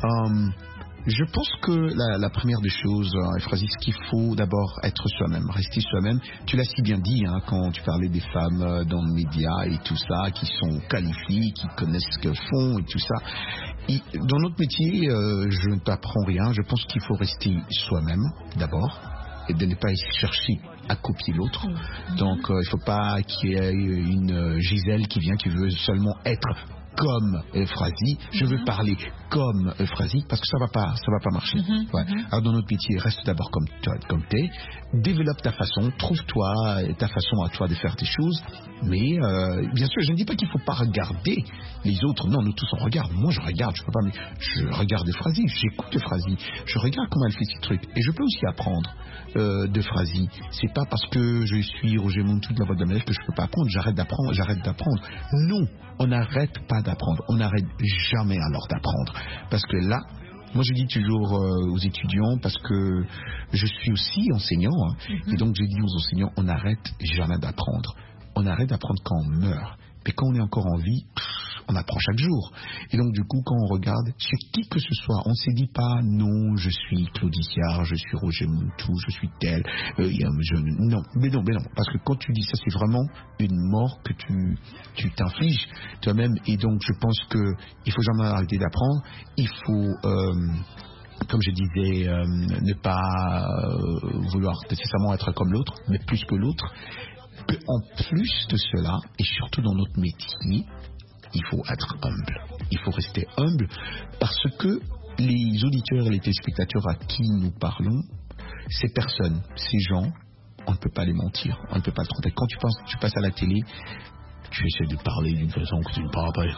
[SPEAKER 2] Je pense que la première des choses, Euphrasie, c'est qu'il faut d'abord être soi-même, rester soi-même. Tu l'as si bien dit, hein, quand tu parlais des femmes dans le média et tout ça, qui sont qualifiées, qui connaissent ce qu'elles font et tout ça. Et dans notre métier, je ne t'apprends rien. Je pense qu'il faut rester soi-même d'abord et de ne pas chercher à copier l'autre. Donc, il ne faut pas qu'il y ait une Gisèle qui veut seulement être comme Euphrasie, je veux parler comme Euphrasie, parce que ça va pas marcher. Alors dans notre métier, reste d'abord comme t'es, développe ta façon, trouve-toi ta façon à toi de faire tes choses, mais bien sûr, je ne dis pas qu'il faut pas regarder les autres. Non, nous tous on regarde. Moi je regarde, je peux pas, mais je regarde Euphrasie, j'écoute Euphrasie, je regarde comment elle fait ses trucs, et je peux aussi apprendre d'Euphrasie. C'est pas parce que je suis Roger Muntu de la Voix d'Amérique que je peux pas apprendre. J'arrête d'apprendre. Non, on n'arrête pas d'apprendre. On n'arrête jamais alors d'apprendre. Parce que là, moi je dis toujours aux étudiants, parce que je suis aussi enseignant, hein, et donc je dis aux enseignants, on n'arrête jamais d'apprendre. On arrête d'apprendre quand on meurt. Mais quand on est encore en vie, on apprend chaque jour. Et donc du coup, quand on regarde, chez qui que ce soit, on ne se dit pas non, je suis Claudiciard, je suis Roger Muntu, je suis tel. Non, mais non. Parce que quand tu dis ça, c'est vraiment une mort que tu t'infliges toi-même. Et donc je pense qu'il faut jamais arrêter d'apprendre. Il faut comme je disais, ne pas vouloir nécessairement être comme l'autre, mais plus que l'autre. En plus de cela, et surtout dans notre métier, il faut être humble. Il faut rester humble parce que les auditeurs et les téléspectateurs à qui nous parlons, ces personnes, ces gens, on ne peut pas les mentir, on ne peut pas les tromper. Quand tu passes à la télé, tu essaies de parler d'une façon que tu ne parles pas.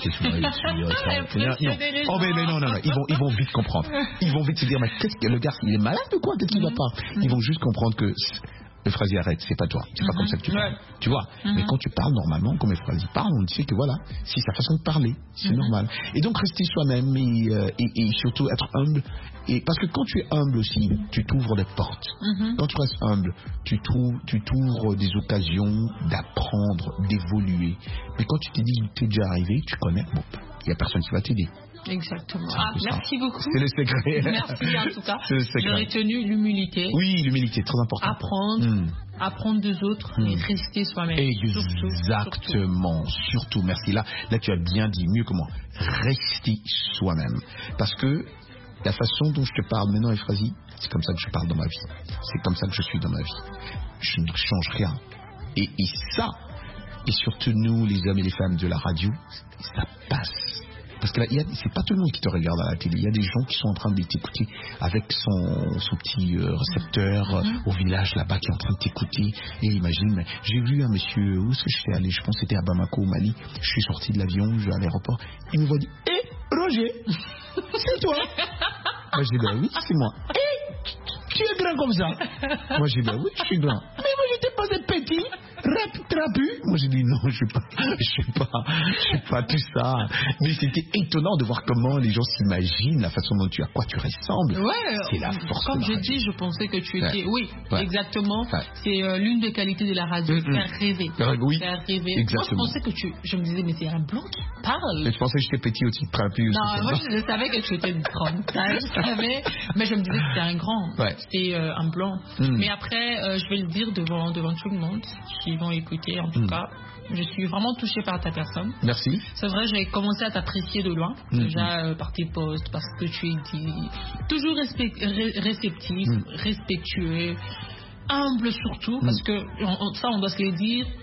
[SPEAKER 2] Non, ils vont vite comprendre. Ils vont vite se dire, mais qu'est-ce que le gars, il est malade ou quoi? Qu'est-ce qu'il va pas? Ils vont juste comprendre que Euphrasie, arrête, c'est pas toi, c'est pas comme ça que tu parles. Tu vois, mais quand tu parles normalement, comme Euphrasie parle, on sait que voilà, c'est sa façon de parler, c'est normal. Et donc rester soi-même et surtout être humble. Et parce que quand tu es humble aussi, tu t'ouvres des portes. Quand tu restes humble, tu t'ouvres des occasions d'apprendre, d'évoluer. Mais quand tu te dis que tu es déjà arrivé, tu connais, bon, il n'y a personne qui va t'aider.
[SPEAKER 3] Exactement. Merci beaucoup.
[SPEAKER 2] C'est le secret.
[SPEAKER 3] Merci en tout cas.
[SPEAKER 2] C'est le secret.
[SPEAKER 3] J'ai retenu l'humilité.
[SPEAKER 2] Oui, l'humilité, très important.
[SPEAKER 3] Apprendre des autres et rester soi-même.
[SPEAKER 2] Exactement. Surtout, merci. Là, tu as bien dit, mieux que moi. Rester soi-même. Parce que la façon dont je te parle maintenant, Euphrasie, c'est comme ça que je parle dans ma vie. C'est comme ça que je suis dans ma vie. Je ne change rien. Et ça, et surtout nous, les hommes et les femmes de la radio, ça passe. Parce que là, c'est pas tout le monde qui te regarde à la télé. Il y a des gens qui sont en train de t'écouter avec son petit récepteur au village là-bas qui est en train de t'écouter. Et imagine, j'ai vu un monsieur, où est-ce que je suis allé? Je pense que c'était à Bamako, au Mali. Je suis sorti de l'avion, je vais à l'aéroport. Il me voit dire, Roger, c'est toi? Moi, j'ai dit, ben oui, c'est moi. Tu es grand comme ça? Moi, j'ai dit, ben oui, je suis grand. Mais moi, j'étais pas petit. Trapu. Moi j'ai dit non, je suis pas tout ça. Mais c'était étonnant de voir comment les gens s'imaginent la façon dont tu ressembles.
[SPEAKER 3] Ouais, c'est la force. Comme je dis, je pensais que tu étais. Oui, exactement. C'est l'une des qualités de la radio, faire rêver.
[SPEAKER 2] Oui.
[SPEAKER 3] Faire rêver.
[SPEAKER 2] Exactement.
[SPEAKER 3] Moi je pensais que je me disais mais c'est un blanc qui parle.
[SPEAKER 2] Mais je pensais que j'étais petit aussi, trapu.
[SPEAKER 3] Non, moi je savais que tu étais grand. Je savais, mais je me disais que c'était un grand. C'était un blanc. Mais après, je vais le dire devant tout le monde. Qui vont écouter, en tout cas. Je suis vraiment touchée par ta personne.
[SPEAKER 2] Merci.
[SPEAKER 3] C'est vrai, j'ai commencé à t'apprécier de loin, déjà par tes posts, parce que tu es toujours réceptif, respectueux, humble surtout, parce que ça, on doit se le dire.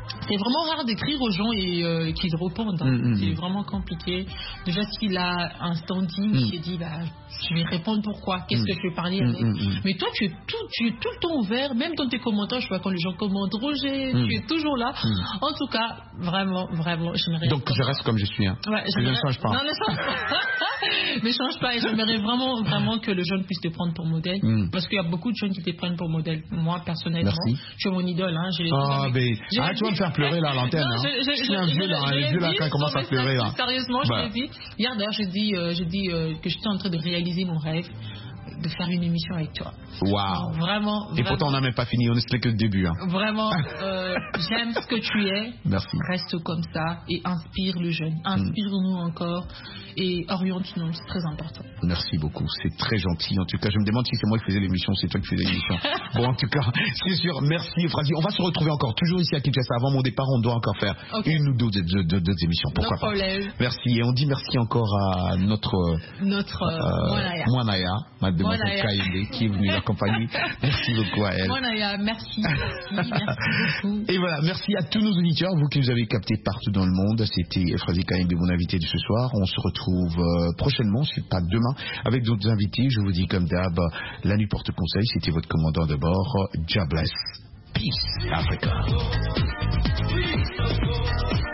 [SPEAKER 3] c'est vraiment rare d'écrire aux gens et qu'ils répondent. Hein. C'est vraiment compliqué. Déjà, s'il a un standing, il s'est dit, je vais répondre pourquoi, qu'est-ce que je vais parler avec. Mais toi, tu es tout le temps ouvert, même dans tes commentaires, je vois quand les gens commentent, Roger, tu es toujours là. En tout cas, vraiment, j'aimerais.
[SPEAKER 2] Donc, je reste comme je suis. Hein.
[SPEAKER 3] Ouais,
[SPEAKER 2] je ne change pas.
[SPEAKER 3] Non, ne change pas. Mais change pas. Et j'aimerais vraiment que le jeune puisse te prendre pour modèle. Parce qu'il y a beaucoup de jeunes qui te prennent pour modèle. Moi, personnellement, tu es mon idole. Hein.
[SPEAKER 2] Tu vas me faire pleurer là à l'antenne. Non, hein. Je suis un vieux là quand il commence à pleurer. Là.
[SPEAKER 3] Sérieusement, je l'ai dit. Hier, d'ailleurs, j'ai dit que j'étais en train de réaliser mon rêve de faire une émission avec toi.
[SPEAKER 2] Waouh.
[SPEAKER 3] Vraiment.
[SPEAKER 2] Et pourtant, on n'a même pas fini. On n'est que le début. Hein.
[SPEAKER 3] Vraiment. J'aime ce que tu es.
[SPEAKER 2] Merci.
[SPEAKER 3] Reste comme ça et inspire le jeune. Inspire-nous encore et oriente-nous. C'est très important.
[SPEAKER 2] Merci beaucoup. C'est très gentil. En tout cas, je me demande si c'est moi qui faisais l'émission, c'est toi qui faisais l'émission. Bon, en tout cas, c'est sûr. Merci, Fradi. On va se retrouver encore toujours ici à Kinshasa. Avant mon départ, on doit encore faire une ou deux émissions. Pourquoi pas. Merci. Et on dit merci encore à notre Mwanaya, Mademoiselle Kaïdé, qui est venue l'accompagner. Merci beaucoup à elle.
[SPEAKER 3] Mwanaya, merci beaucoup.
[SPEAKER 2] Et voilà, merci à tous nos auditeurs, vous qui nous avez captés partout dans le monde. C'était Fradi Kaïdé, mon invité de ce soir. On se retrouve prochainement, c'est pas demain, avec d'autres invités. Je vous dis comme d'hab, la nuit porte conseil. C'était votre commandant de bord, God bless. Peace, Africa.